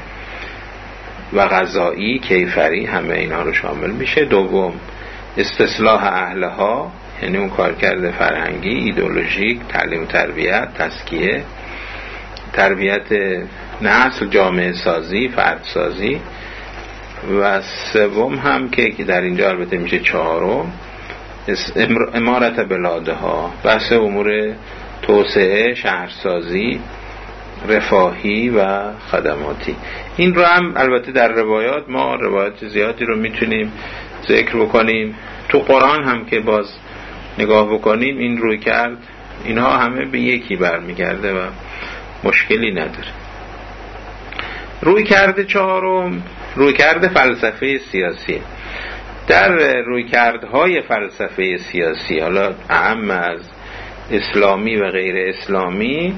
Speaker 1: و قضایی، کیفری، همه اینا رو شامل میشه. دوم استصلاح اهلها، یعنی اون کارکرد فرهنگی، ایدئولوژیک، تعلیم و تربیت، تزکیه، تربیت نسل، جامعه سازی، فرد سازی. و سوم هم که در اینجا البته میشه چهارم، امارت بلادها، بحث امور توسعه، شهرسازی، رفاهی و خدماتی. این رو هم البته در روایات ما روایات زیادی رو میتونیم ذکر بکنیم. تو قرآن هم که باز نگاه بکنیم این روی کرد اینها همه به یکی برمیگرده و مشکلی نداره. روی کرده چهارم روی کرده فلسفه سیاسی. در روی کردهای فلسفه سیاسی، حالا اهم از اسلامی و غیر اسلامی،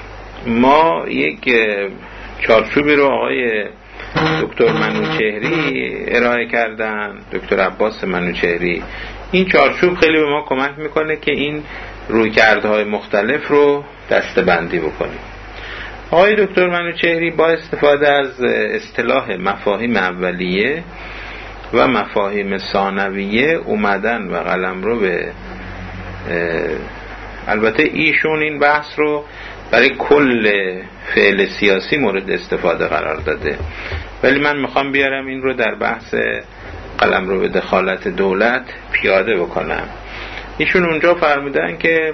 Speaker 1: ما یک چارچوبی رو آقای دکتر منوچهری ارائه کردن، دکتر عباس منوچهری. این چارچوب خیلی به ما کمک میکنه که این رویکردهای مختلف رو دسته‌بندی بکنیم. آقای دکتر منوچهری با استفاده از اصطلاح مفاهیم اولیه و مفاهیم ثانویه اومدن و قلمرو به، البته ایشون این بحث رو برای کل فعل سیاسی مورد استفاده قرار داده، ولی من میخوام بیارم این رو در بحث قلمرو به دخالت دولت پیاده بکنم. ایشون اونجا فرمودن که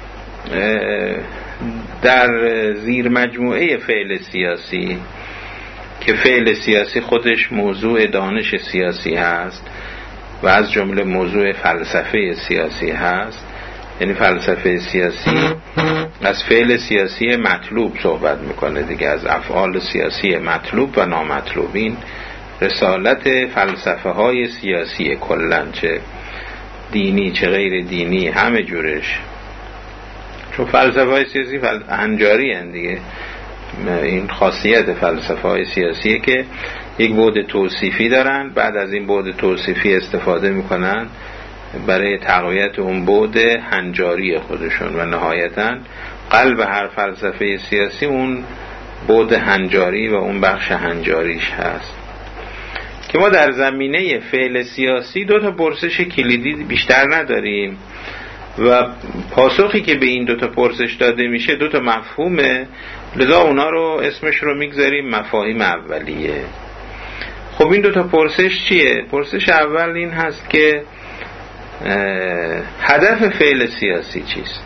Speaker 1: در زیر مجموعه فعل سیاسی که فعل سیاسی خودش موضوع دانش سیاسی هست و از جمله موضوع فلسفه سیاسی هست، یعنی فلسفه سیاسی از فعل سیاسی مطلوب صحبت میکنه دیگه، از افعال سیاسی مطلوب و نامطلوب. این رسالت فلسفه های سیاسی کلن، چه دینی چه غیر دینی، همه جورش. چون فلسفه های سیاسی فل... هنجاری هن دیگه. این خاصیت فلسفه های سیاسیه که یک بعد توصیفی دارن، بعد از این بعد توصیفی استفاده میکنن برای تقویت اون بعد هنجاری خودشون و نهایتاً قلب هر فلسفه سیاسی اون بعد هنجاری و اون بخش هنجاریش هست. که ما در زمینه فعل سیاسی دو تا پرسش کلیدی بیشتر نداریم و پاسخی که به این دو تا پرسش داده میشه دو تا مفهومه، لذا اونا رو اسمش رو میگذاریم مفاهیم اولیه. خب این دو تا پرسش چیه؟ پرسش اول این هست که هدف فعل سیاسی چیست؟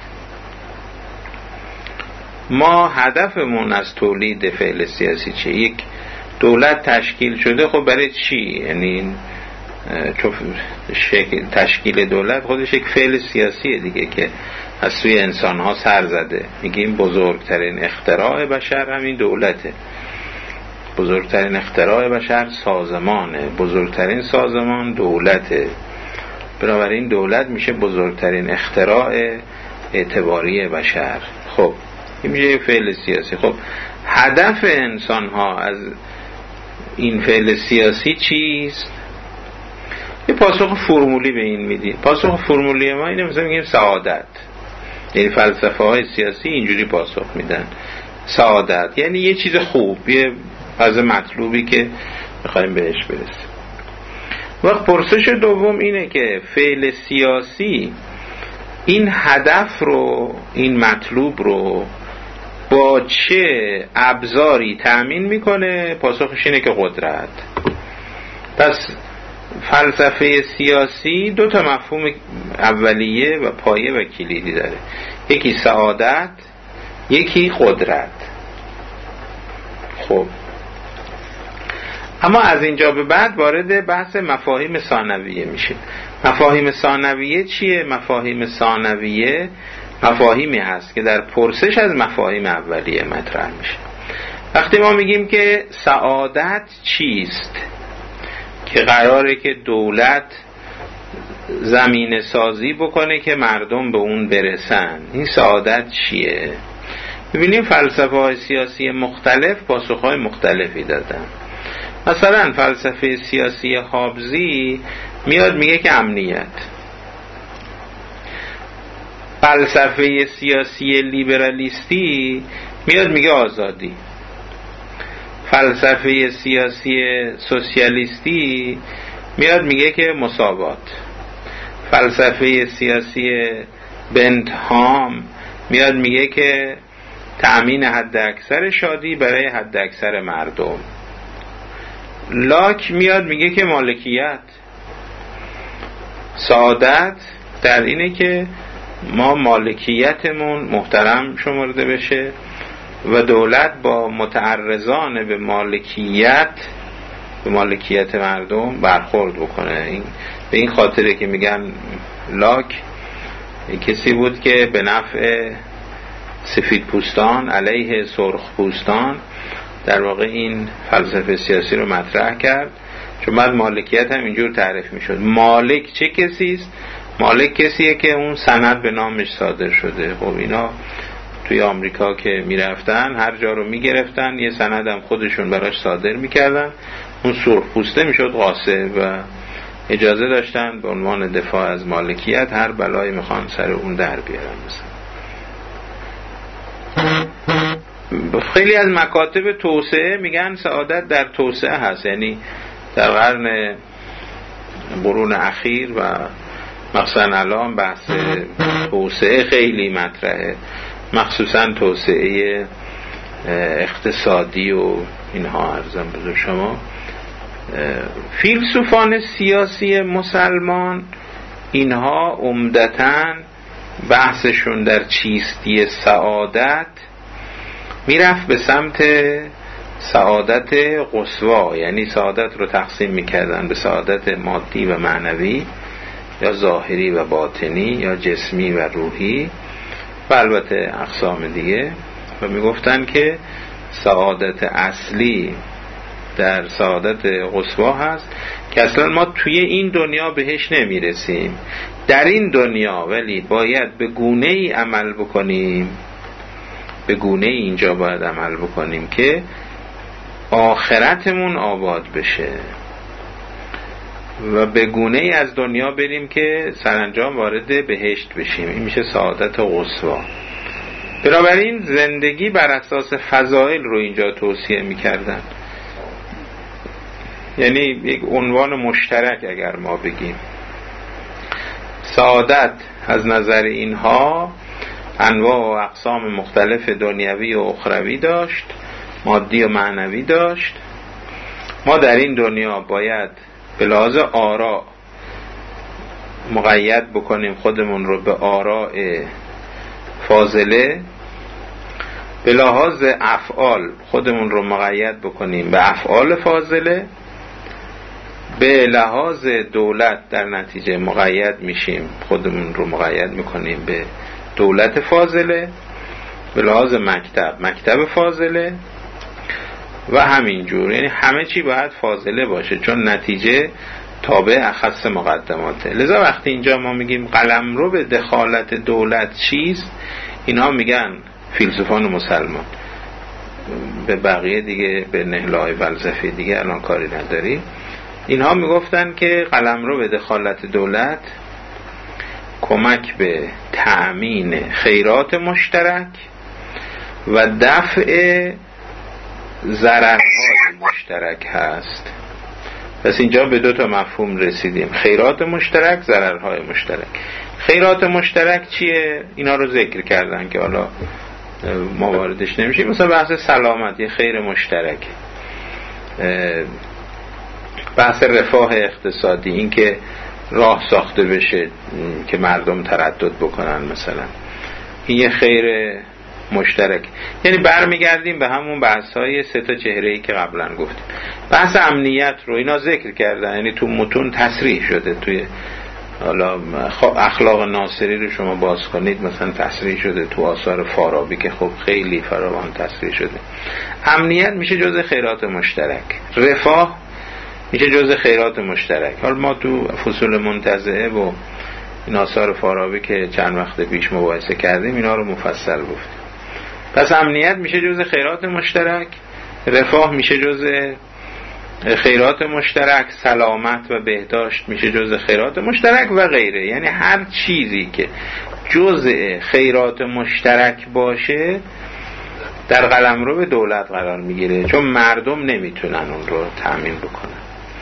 Speaker 1: ما هدفمون از تولید فعل سیاسی چیه؟ یک دولت تشکیل شده، خب برای چی؟ یعنی چون شکل تشکیل دولت خودش یک فعل سیاسیه دیگه که از سوی انسان‌ها سر زده. میگیم بزرگترین اختراع بشر همین دولته، بزرگترین اختراع بشر سازمانه، بزرگترین سازمان دولته. بنابراین دولت میشه بزرگترین اختراع اعتباری بشر. خب این میشه فعل سیاسی. خب هدف انسان ها از این فعل سیاسی چیست؟ یه پاسخ فرمولی به این میدیم. پاسخ فرمولی ما اینه، مثلا میگیم سعادت. یعنی فلسفه های سیاسی اینجوری پاسخ میدن. سعادت یعنی یه چیز خوب، یه از مطلوبی که میخوایم بهش برسیم. وقت پرسش دوم اینه که فعل سیاسی این هدف رو، این مطلوب رو با چه ابزاری تأمین میکنه؟ پاسخش اینه که قدرت. پس فلسفه سیاسی دو تا مفهوم اولیه و پایه و کلیدی داره، یکی سعادت، یکی قدرت. خب اما از اینجا به بعد وارد بحث مفاهیم ثانویه میشه. مفاهیم ثانویه چیه؟ مفاهیم ثانویه مفاهیمی هست که در پرسش از مفاهیم اولیه مطرح میشه. وقتی ما میگیم که سعادت چیست، که قراره که دولت زمینه سازی بکنه که مردم به اون برسن، این سعادت چیه؟ ببینیم فلسفه های سیاسی مختلف پاسخهای مختلفی دادن. مثلا فلسفه سیاسی هابزی میاد میگه که امنیت. فلسفه سیاسی لیبرالیستی میاد میگه آزادی. فلسفه سیاسی سوسیالیستی میاد میگه که مساوات. فلسفه سیاسی بنتهام میاد میگه که تأمین حد اکثر شادی برای حد اکثر مردم. لاک میاد میگه که مالکیت. سعادت در اینه که ما مالکیتمون محترم شمرده بشه و دولت با متعرضان به مالکیت به مالکیت مردم برخورد بکنه. این به این خاطره که میگن لاک کسی بود که به نفع سفید پوستان علیه سرخ پوستان در واقع این فلسفه سیاسی رو مطرح کرد، چون بعد مالکیت هم اینجور تعریف میشد. مالک چه کسی است؟ مالک کسیه که اون سند به نامش صادر شده. خب اینا توی آمریکا که میرفتن هر جا رو میگرفتن، یه سند هم خودشون براش صادر میکردن، اون سرخ پوسته میشد قاصد و اجازه داشتن به عنوان دفاع از مالکیت هر بلایی میخوان سر اون در بیارن. مثلا خیلی از مکاتب توسعه میگن سعادت در توسعه هست، یعنی در قرن قرون اخیر و مثلا الان بحث توسعه خیلی مطرحه، مخصوصا توسعه اقتصادی و اینها. عرضم بزرگ شما فیلسوفان سیاسی مسلمان اینها عمدتاً بحثشون در چیستی سعادت میرفت به سمت سعادت قصوا، یعنی سعادت رو تقسیم میکردن به سعادت مادی و معنوی یا ظاهری و باطنی یا جسمی و روحی و البته اقسام دیگه، و میگفتن که سعادت اصلی در سعادت قصوا هست که اصلا ما توی این دنیا بهش نمیرسیم، در این دنیا ولی باید به گونه ای عمل بکنیم، به گونه ای اینجا باید عمل بکنیم که آخرتمون آباد بشه و به گونه ای از دنیا بریم که سرانجام وارد بهشت بشیم. این میشه سعادت قصوا. بنابراین زندگی بر اساس فضائل رو اینجا توصیه میکردن، یعنی یک عنوان مشترک اگر ما بگیم. سعادت از نظر اینها انواع و اقسام مختلف دنیوی و اخروی داشت، مادی و معنوی داشت. ما در این دنیا باید به لحاظ آراء مقید بکنیم خودمون رو به آراء فاضله، به لحاظ افعال خودمون رو مقید بکنیم به افعال فاضله، به لحاظ دولت در نتیجه مقید میشیم، خودمون رو مقید میکنیم به دولت فاضله، به لحاظ مکتب مکتب فاضله و همینجور. یعنی همه چی باید فاضله باشه چون نتیجه تابع اخص مقدماته. لذا وقتی اینجا ما میگیم قلمرو به دخالت دولت چیست، اینا میگن فیلسوفان مسلمان، به بقیه دیگه به نهله‌های فلسفی دیگه الان کاری نداری، اینها میگفتن که قلمرو به دخالت دولت کمک به تأمین خیرات مشترک و دفع ضررهای مشترک هست. پس اینجا به دو تا مفهوم رسیدیم، خیرات مشترک، ضررهای مشترک. خیرات مشترک چیه؟ اینا رو ذکر کردن که حالا ما واردش نمیشیم. مثلا بحث سلامت یه خیر مشترک، بحث رفاه اقتصادی، این که راه ساخته بشه که مردم تردد بکنن مثلا، این یه خیر مشترک. یعنی برمیگردیم به همون بحث های سه تا چهره‌ای که قبلا گفتیم. بحث امنیت رو اینا ذکر کردن، یعنی تو متون تصریح شده، توی حالا اخلاق ناصری رو شما باز کنید مثلا تصریح شده، تو آثار فارابی که خب خیلی فراوان تصریح شده. امنیت میشه جزء خیرات مشترک، رفاه میشه جزء خیرات مشترک. حالا ما تو فصول منتزعه و این آثار فارابی که چند وقت پیش مباحثه کردیم اینا رو مفصل گفتیم. پس امنیت میشه جزء خیرات مشترک، رفاه میشه جزء خیرات مشترک، سلامت و بهداشت میشه جزء خیرات مشترک و غیره. یعنی هر چیزی که جزء خیرات مشترک باشه در قلمرو به دولت قرار میگیره، چون مردم نمیتونن اون رو تأمین بکنن.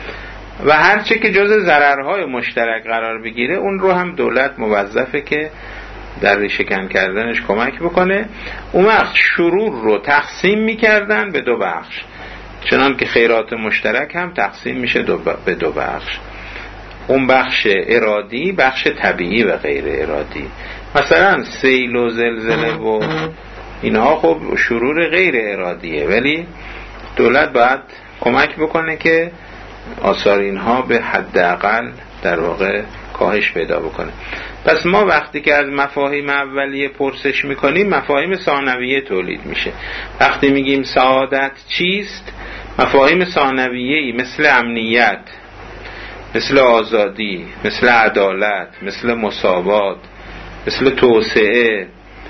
Speaker 1: و هر چه که جزء ضررهای مشترک قرار بگیره اون رو هم دولت موظفه که در ریشه‌کن کردنش کمک بکنه. اون وقت شرور رو تقسیم میکردن به دو بخش، چنان که خیرات مشترک هم تقسیم میشه دو ب... به دو بخش. اون بخش ارادی، بخش طبیعی و غیر ارادی. مثلا سیل و زلزله و اینها خب شرور غیر ارادیه، ولی دولت باید کمک بکنه که آثار اینها به حداقل در واقع کاهش پیدا بکنه. پس ما وقتی که از مفاهیم اولیه پرسش میکنیم مفاهیم ثانویه تولید میشه. وقتی میگیم سعادت چیست، مفاهیم ثانویه‌ای مثل امنیت، مثل آزادی، مثل عدالت، مثل مساوات، مثل توسعه،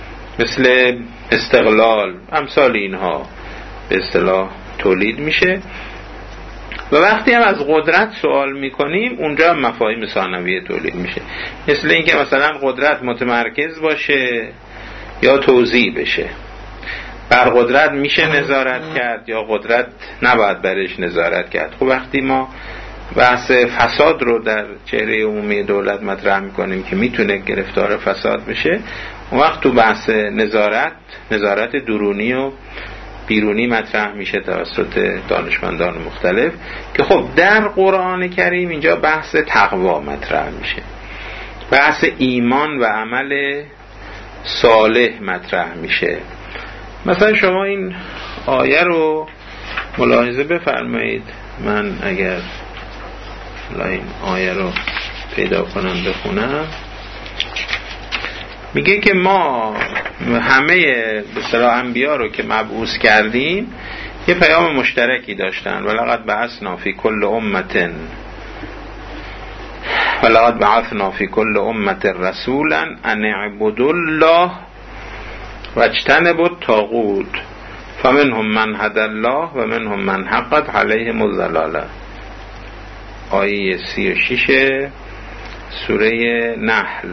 Speaker 1: مثل استقلال، امثال اینها به اصطلاح تولید میشه. و وقتی هم از قدرت سوال میکنیم اونجا هم مفاهیم ثانویه تولید میشه، مثل اینکه مثلا قدرت متمرکز باشه یا توزیع بشه. بر قدرت میشه نظارت کرد یا قدرت نباید برش نظارت کرد. خب وقتی ما بحث فساد رو در چهره عمومی دولت مطرح میکنیم که میتونه گرفتار فساد بشه، اون وقت تو بحث نظارت نظارت درونی و بیرونی مطرح میشه توسط دانشمندان مختلف، که خب در قرآن کریم اینجا بحث تقوا مطرح میشه، بحث ایمان و عمل صالح مطرح میشه. مثلا شما این آیه رو ملاحظه بفرمایید. من اگر این آیه رو پیدا کنم بخونم، میگه که ما همه به اصطلاح انبیا رو که مبعوث کردیم یه پیام مشترکی داشتن. ولقد بعثنا فی کل امة ولقد بعثنا فی کل امة رسولا ان اعبدوا الله واجتنبوا الطاغوت فمنهم من هدی الله و منهم من حقت علیهم الضلاله. آیه سی و شش سوره نحل.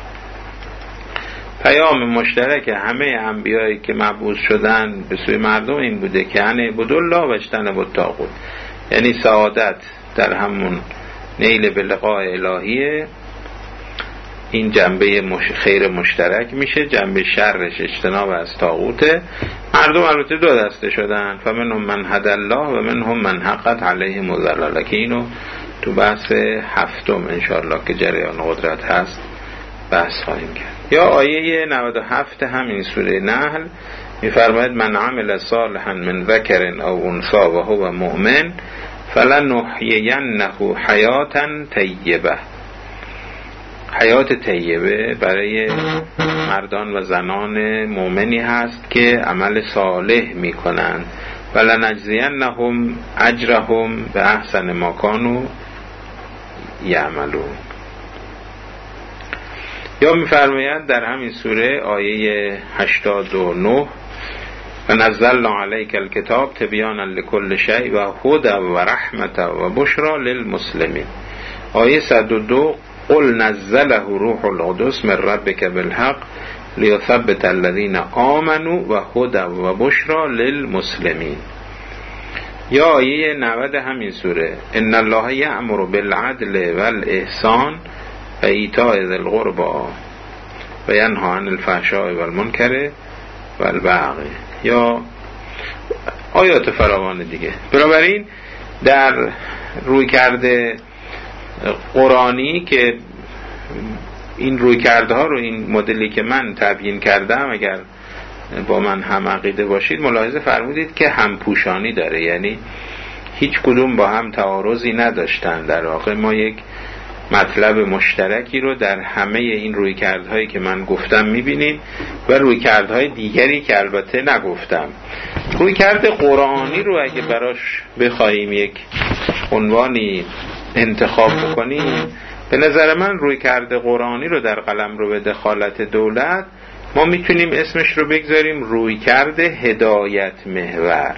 Speaker 1: پیام مشترک همه انبیایی که مبعوث شدن به سوی مردم این بوده که ان اعبدوا الله و اجتنبوا الطاغوت، یعنی سعادت در همون نیل به لقاء الهیه. این جنبه مش... خیر مشترک میشه، جنبه شرش اجتناب از طاغوته. مردم البته دو دسته شدن، فمنهم من هدی الله و منهم من حقت علیهم الضلاله، که اینو تو بحث هفتم انشاءالله که جریان قدرت هست بحث خواهیم کرد. یا آیه نود و هفت همین سوره نحل میفرماید من عمل صالحا من ذکر او انثی و هو مؤمن فلنحیینه حیاتا طیبه. حیات طیبه برای مردان و زنان مؤمنی هست که عمل صالح میکنند. ولنجزینهم اجرهم به احسن ما کانوا یعملون. یا میفرماید در همین سوره آیه هشتاد و نه و نزلنا علیک الکتاب تبیانا لکل شیء و هدی و رحمت و بشرا للمسلمین. آیه صد و دو قل نزله روح القدس من ربک بالحق لیثبت الذین آمنوا و هدی و بشرا للمسلمین. یا آیه نود همین سوره ان الله یأمر بالعدل والاحسان و ایتاء ذی القربی و ینهی عن الفحشاء والمنکر والبغی، یا آیات فراوان دیگه. بنابراین در روی کرده قرآنی که این روی کرده ها رو، این مدلی که من تبیین کردم، اگر با من هم عقیده باشید ملاحظه فرمودید که همپوشانی داره، یعنی هیچ کدوم با هم تعارضی نداشتن. در واقع ما یک مطلب مشترکی رو در همه این رویکردهایی که من گفتم میبینیم و رویکردهای دیگری که البته نگفتم. رویکرد قرآنی رو اگه براش بخوایم یک عنوانی انتخاب بکنیم، به نظر من رویکرد قرآنی رو در قلمرو به دخالت دولت ما میتونیم اسمش رو بگذاریم رویکرد هدایت محور.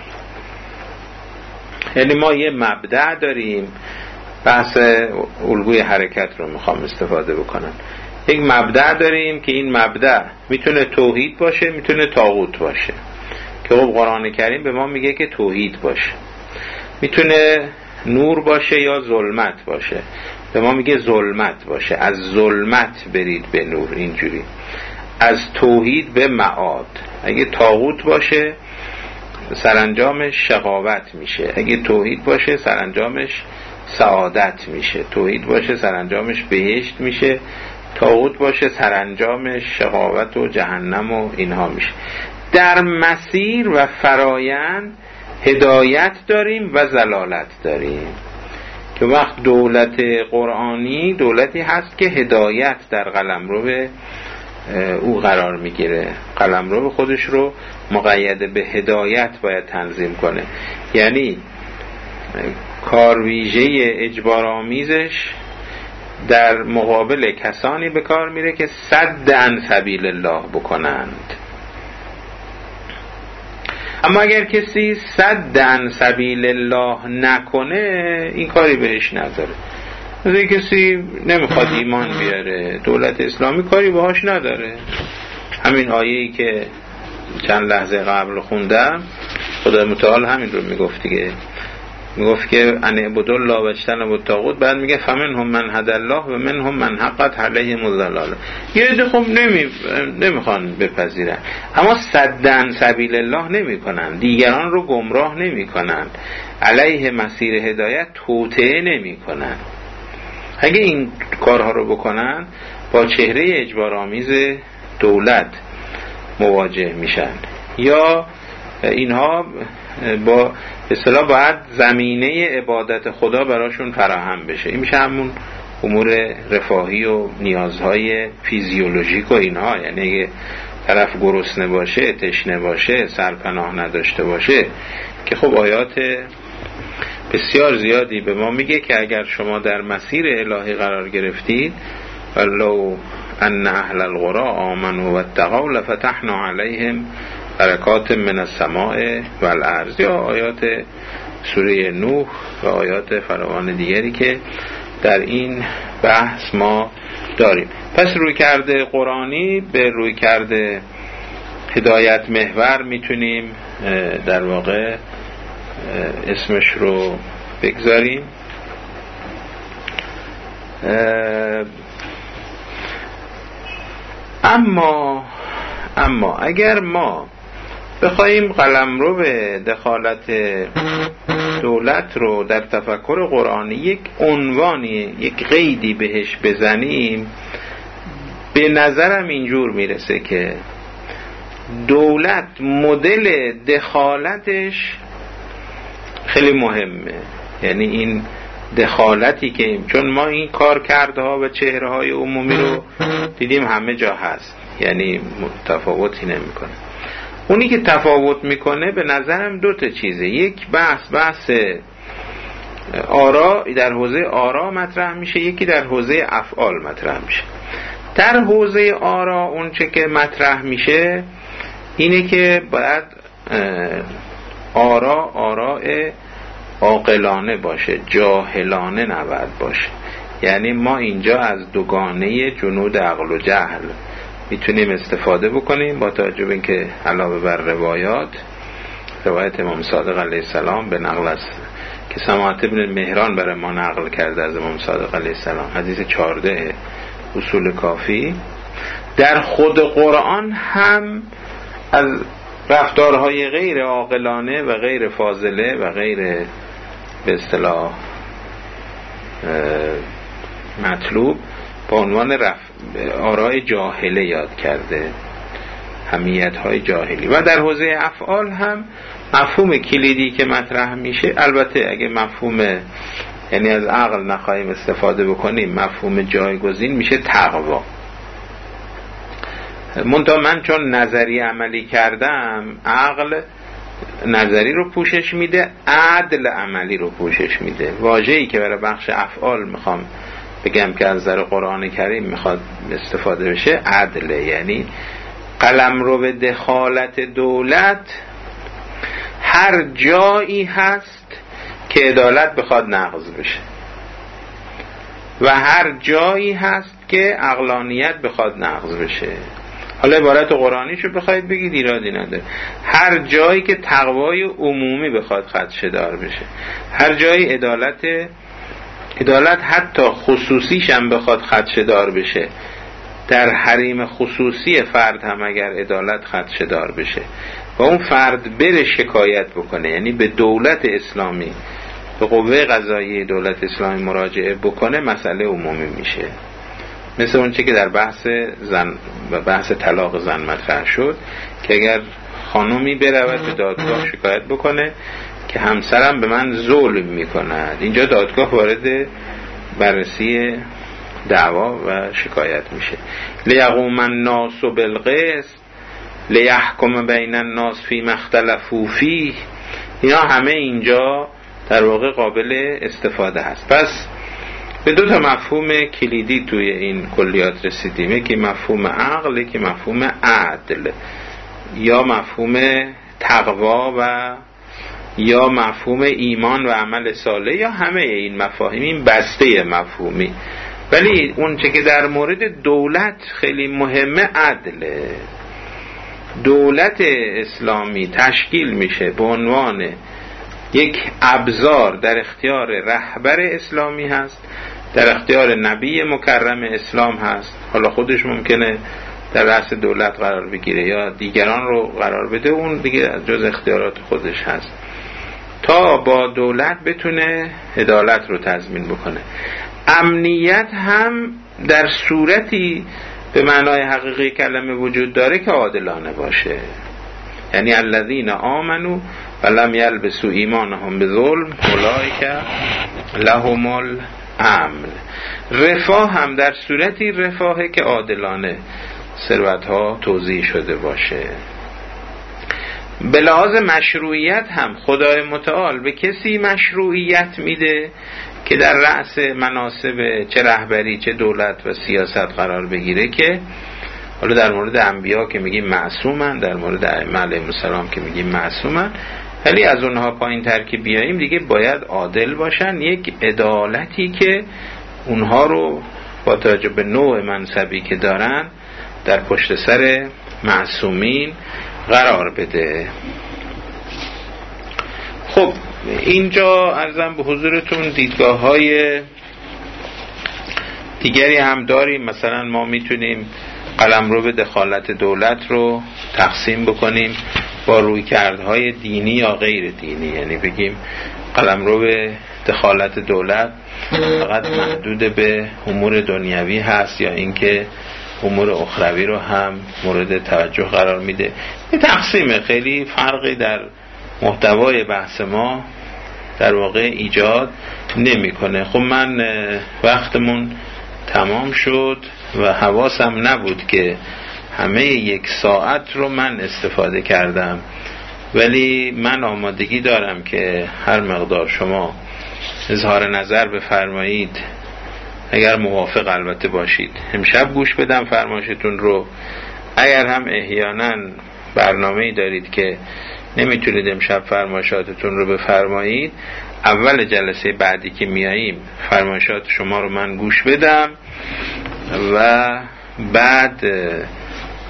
Speaker 1: یعنی ما یه مبدأ داریم، بحث الگوی حرکت رو میخوام استفاده بکنم، یک مبدأ داریم که این مبدأ میتونه توحید باشه، میتونه طاغوت باشه، که خب قرآن کریم به ما میگه که توحید باشه. میتونه نور باشه یا ظلمت باشه، به ما میگه ظلمت باشه، از ظلمت برید به نور. اینجوری از توحید به معاد. اگه طاغوت باشه سرانجامش شقاوت میشه، اگه توحید باشه سرانجامش سعادت میشه، توحید باشه سرانجامش بهشت میشه، طاغوت باشه سرانجامش شقاوت و جهنم و اینها میشه. در مسیر و فرایند هدایت داریم و ضلالت داریم، که وقت دولت قرآنی دولتی هست که هدایت در قلمرو او قرار میگیره، قلمرو خودش رو مقید به هدایت باید تنظیم کنه. یعنی کار ویژه اجبارآمیزش در مقابل کسانی به کار میره که صد عن سبیل الله بکنند. اما اگر کسی صد عن سبیل الله نکنه، این کاری بهش نداره. مثلا کسی نمیخواد ایمان بیاره، دولت اسلامی کاری باهاش نداره. همین آیه‌ای که چند لحظه قبل خوندم خدا متعال همین رو میگفت دیگه، میگفت که ان اعبدوا الله و اجتنبوا الطاغوت، بعد میگه فمنهم من هدی الله و منهم من حقت علیهم الضلاله. یه عده خب نمی نمیخوان بپذیرن، اما صدن سبیل الله نمیکنن، دیگران رو گمراه نمیکنن، علیه مسیر هدایت توطئه نمیکنن. اگه این کارها رو بکنن با چهره اجبارآمیز دولت مواجه میشن، یا اینها با به اصطلاح باید زمینه عبادت خدا براشون فراهم بشه. این میشه همون امور رفاهی و نیازهای فیزیولوژیک و اینها. یعنی اگه طرف گرسنه باشه، تشنه باشه، سرپناه نداشته باشه، که خب آیات بسیار زیادی به ما میگه که اگر شما در مسیر الهی قرار گرفتید، ولو ان اهل القرى آمنوا واتقوا لفتحنا علیهم برکات من السماء والارض، یا آیات سوره نوح و آیات فراوان دیگری که در این بحث ما داریم. پس روی کرده قرآنی به روی کرده هدایت محور میتونیم در واقع اسمش رو بگذاریم. اما اما اگر ما بخوایم قلمرو به دخالت دولت رو در تفکر قرآنی یک عنوانی، یک قیدی بهش بزنیم، به نظرم اینجور میرسه که دولت مدل دخالتش خیلی مهمه. یعنی این دخالتی که، چون ما این کار کرده ها و چهره های عمومی رو دیدیم همه جا هست، یعنی تفاوتی نمی کنه. اونی که تفاوت میکنه به نظرم دو تا چیزه. یک بحث بحث آرا در حوزه آرا مطرح میشه، یکی در حوزه افعال مطرح میشه. در حوزه آرا اون چه که مطرح میشه اینه که باید آرا آراء عاقلانه باشه، جاهلانه نباید باشه. یعنی ما اینجا از دوگانه جنود عقل و جهل میتونیم استفاده بکنیم، با توجه به اینکه علاوه بر روایات روایت امام صادق علیه السلام به نقل است که سماعت ابن مهران برای ما نقل کرده از امام صادق علیه السلام، حدیث چهارده اصول کافی. در خود قرآن هم از رفتارهای غیر عاقلانه و غیر فاضله و غیر به اصطلاح مطلوب با عنوان رف... آراء جاهله یاد کرده، حمیت‌های جاهلی. و در حوزه افعال هم مفهوم کلیدی که مطرح میشه، البته اگه مفهوم یعنی از عقل نخواهیم استفاده بکنیم، مفهوم جایگزین میشه تقوا. منتها من چون نظری عملی کردم، عقل نظری رو پوشش میده، عدل عملی رو پوشش میده. واژه‌ای که برای بخش افعال میخوام بگم که از نظر قرآن کریم میخواد استفاده بشه عدله، یعنی قلمرو به دخالت دولت هر جایی هست که عدالت بخواد نقض بشه و هر جایی هست که عقلانیت بخواد نقض بشه. حالا عبارت قرآنیشو بخواید بگید ایرادی نداره. هر جایی که تقوای عمومی بخواد خدشه دار بشه، هر جایی عدالت عدالت حتی خصوصیش هم بخواد خدشه دار بشه، در حریم خصوصی فرد هم اگر عدالت خدشه دار بشه و اون فرد بره شکایت بکنه، یعنی به دولت اسلامی، به قوه قضاییه دولت اسلامی مراجعه بکنه، مسئله عمومی میشه. مثل اون چه که در بحث زن و بحث طلاق زن مطرح شد که اگر خانومی برود به دادگاه شکایت بکنه که همسرم به من ظلم میکند، اینجا دادگاه وارد بررسی دعوا و شکایت میشه. لیقوم الناس بالقسط لیحکم بین الناس فیما اختلفوا فیه. اینا همه اینجا در واقع قابل استفاده هست. پس به دو تا مفهوم کلیدی توی این کلیات رسیدیم، یکی مفهوم عقل، یکی مفهوم عدل، یا مفهوم تقوا و یا مفهوم ایمان و عمل صالح، یا همه این مفاهیم، این بسته مفهومی. ولی اون چه که در مورد دولت خیلی مهمه عدله. دولت اسلامی تشکیل میشه به عنوان یک ابزار در اختیار رهبر اسلامی هست، در اختیار نبی مکرم اسلام هست. حالا خودش ممکنه در رأس دولت قرار بگیره یا دیگران رو قرار بده، اون دیگه جز اختیارات خودش هست، تا با دولت بتونه عدالت رو تضمین بکنه. امنیت هم در صورتی به معنای حقیقی کلمه وجود داره که عادلانه باشه، یعنی الذین آمنوا ولم یلبسوا ایمانهم بظلم اولئک لهم الامن. رفاه هم در صورتی رفاهه که عادلانه ثروت‌ها توزیع شده باشه. به لحاظ مشروعیت هم خدای متعال به کسی مشروعیت میده که در رأس مناصب چه رهبری چه دولت و سیاست قرار بگیره، که حالا در مورد انبیا که میگیم معصومن، در مورد ائمه علیهم السلام که میگیم معصومن، ولی از اونها پایین تر که بیاییم دیگه باید عادل باشن، یک عدالتی که اونها رو با توجه به نوع منصبی که دارن در پشت سر معصومین قرار بده. خب اینجا عرضم به حضورتون دیدگاه های دیگری هم داریم. مثلا ما میتونیم قلمرو به دخالت دولت رو تقسیم بکنیم با رویکردهای دینی یا غیر دینی، یعنی بگیم قلمرو به دخالت دولت فقط محدود به امور دنیوی هست یا اینکه امور اخروی رو هم مورد توجه قرار میده. این تقسیم خیلی فرقی در محتوای بحث ما در واقع ایجاد نمیکنه. خب من وقتمون تمام شد و حواسم نبود که همه یک ساعت رو من استفاده کردم، ولی من آمادگی دارم که هر مقدار شما اظهار نظر بفرمایید، اگر موافق البته باشید، امشب گوش بدم فرمایشتون رو. اگر هم احیانا برنامه‌ای دارید که نمیتونید امشب فرمایشاتتون رو بفرمایید، اول جلسه بعدی که میاییم فرمایشات شما رو من گوش بدم و بعد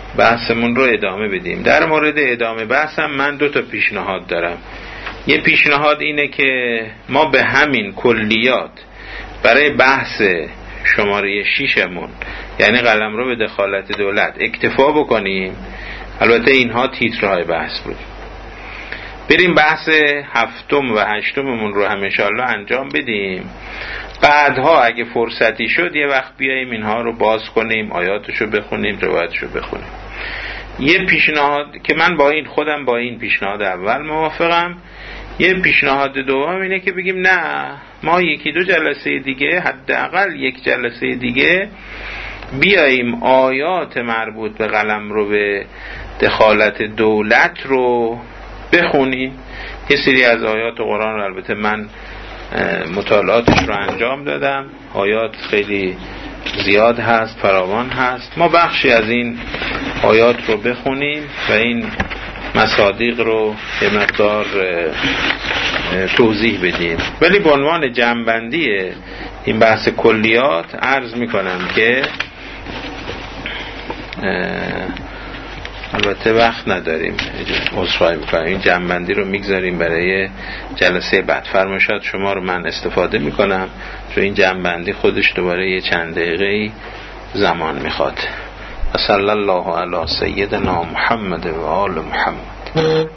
Speaker 1: بحثمون رو ادامه بدیم. در مورد ادامه بحثم من دو تا پیشنهاد دارم. یه پیشنهاد اینه که ما به همین کلیات برای بحث شماره شیشمون، یعنی قلمرو به دخالت دولت، اکتفا بکنیم. البته اینها تیترهای بحث بود. بریم بحث هفتم و هشتممون رو هم انشاءالله انجام بدیم. بعدها اگه فرصتی شد یه وقت بیاییم اینها رو باز کنیم، آیاتشو بخونیم، روایتشو بخونیم. یه پیشنهاد که من با این خودم با این پیشنهاد اول موافقم. یه پیشنهاد دوم اینه که بگیم نه، ما یکی دو جلسه دیگه، حداقل یک جلسه دیگه، بیاییم آیات مربوط به قلمرو به دخالت دولت رو بخونیم. یه سری از آیات قرآن رو البته من مطالعاتش رو انجام دادم، آیات خیلی زیاد هست، فراوان هست. ما بخشی از این آیات رو بخونیم و این مصادیق رو یه مقدار توضیح بدیم. ولی به عنوان جمع‌بندی این بحث کلیات عرض میکنم که البته وقت نداریم، عذرخواهی میکنم، این جمع‌بندی رو میگذاریم برای جلسه بعد. فرمایشات شما رو من استفاده میکنم، چون این جمع‌بندی خودش دوباره یه چند دقیقه زمان میخواد. صلی الله علی سیدنا محمد و آل محمد.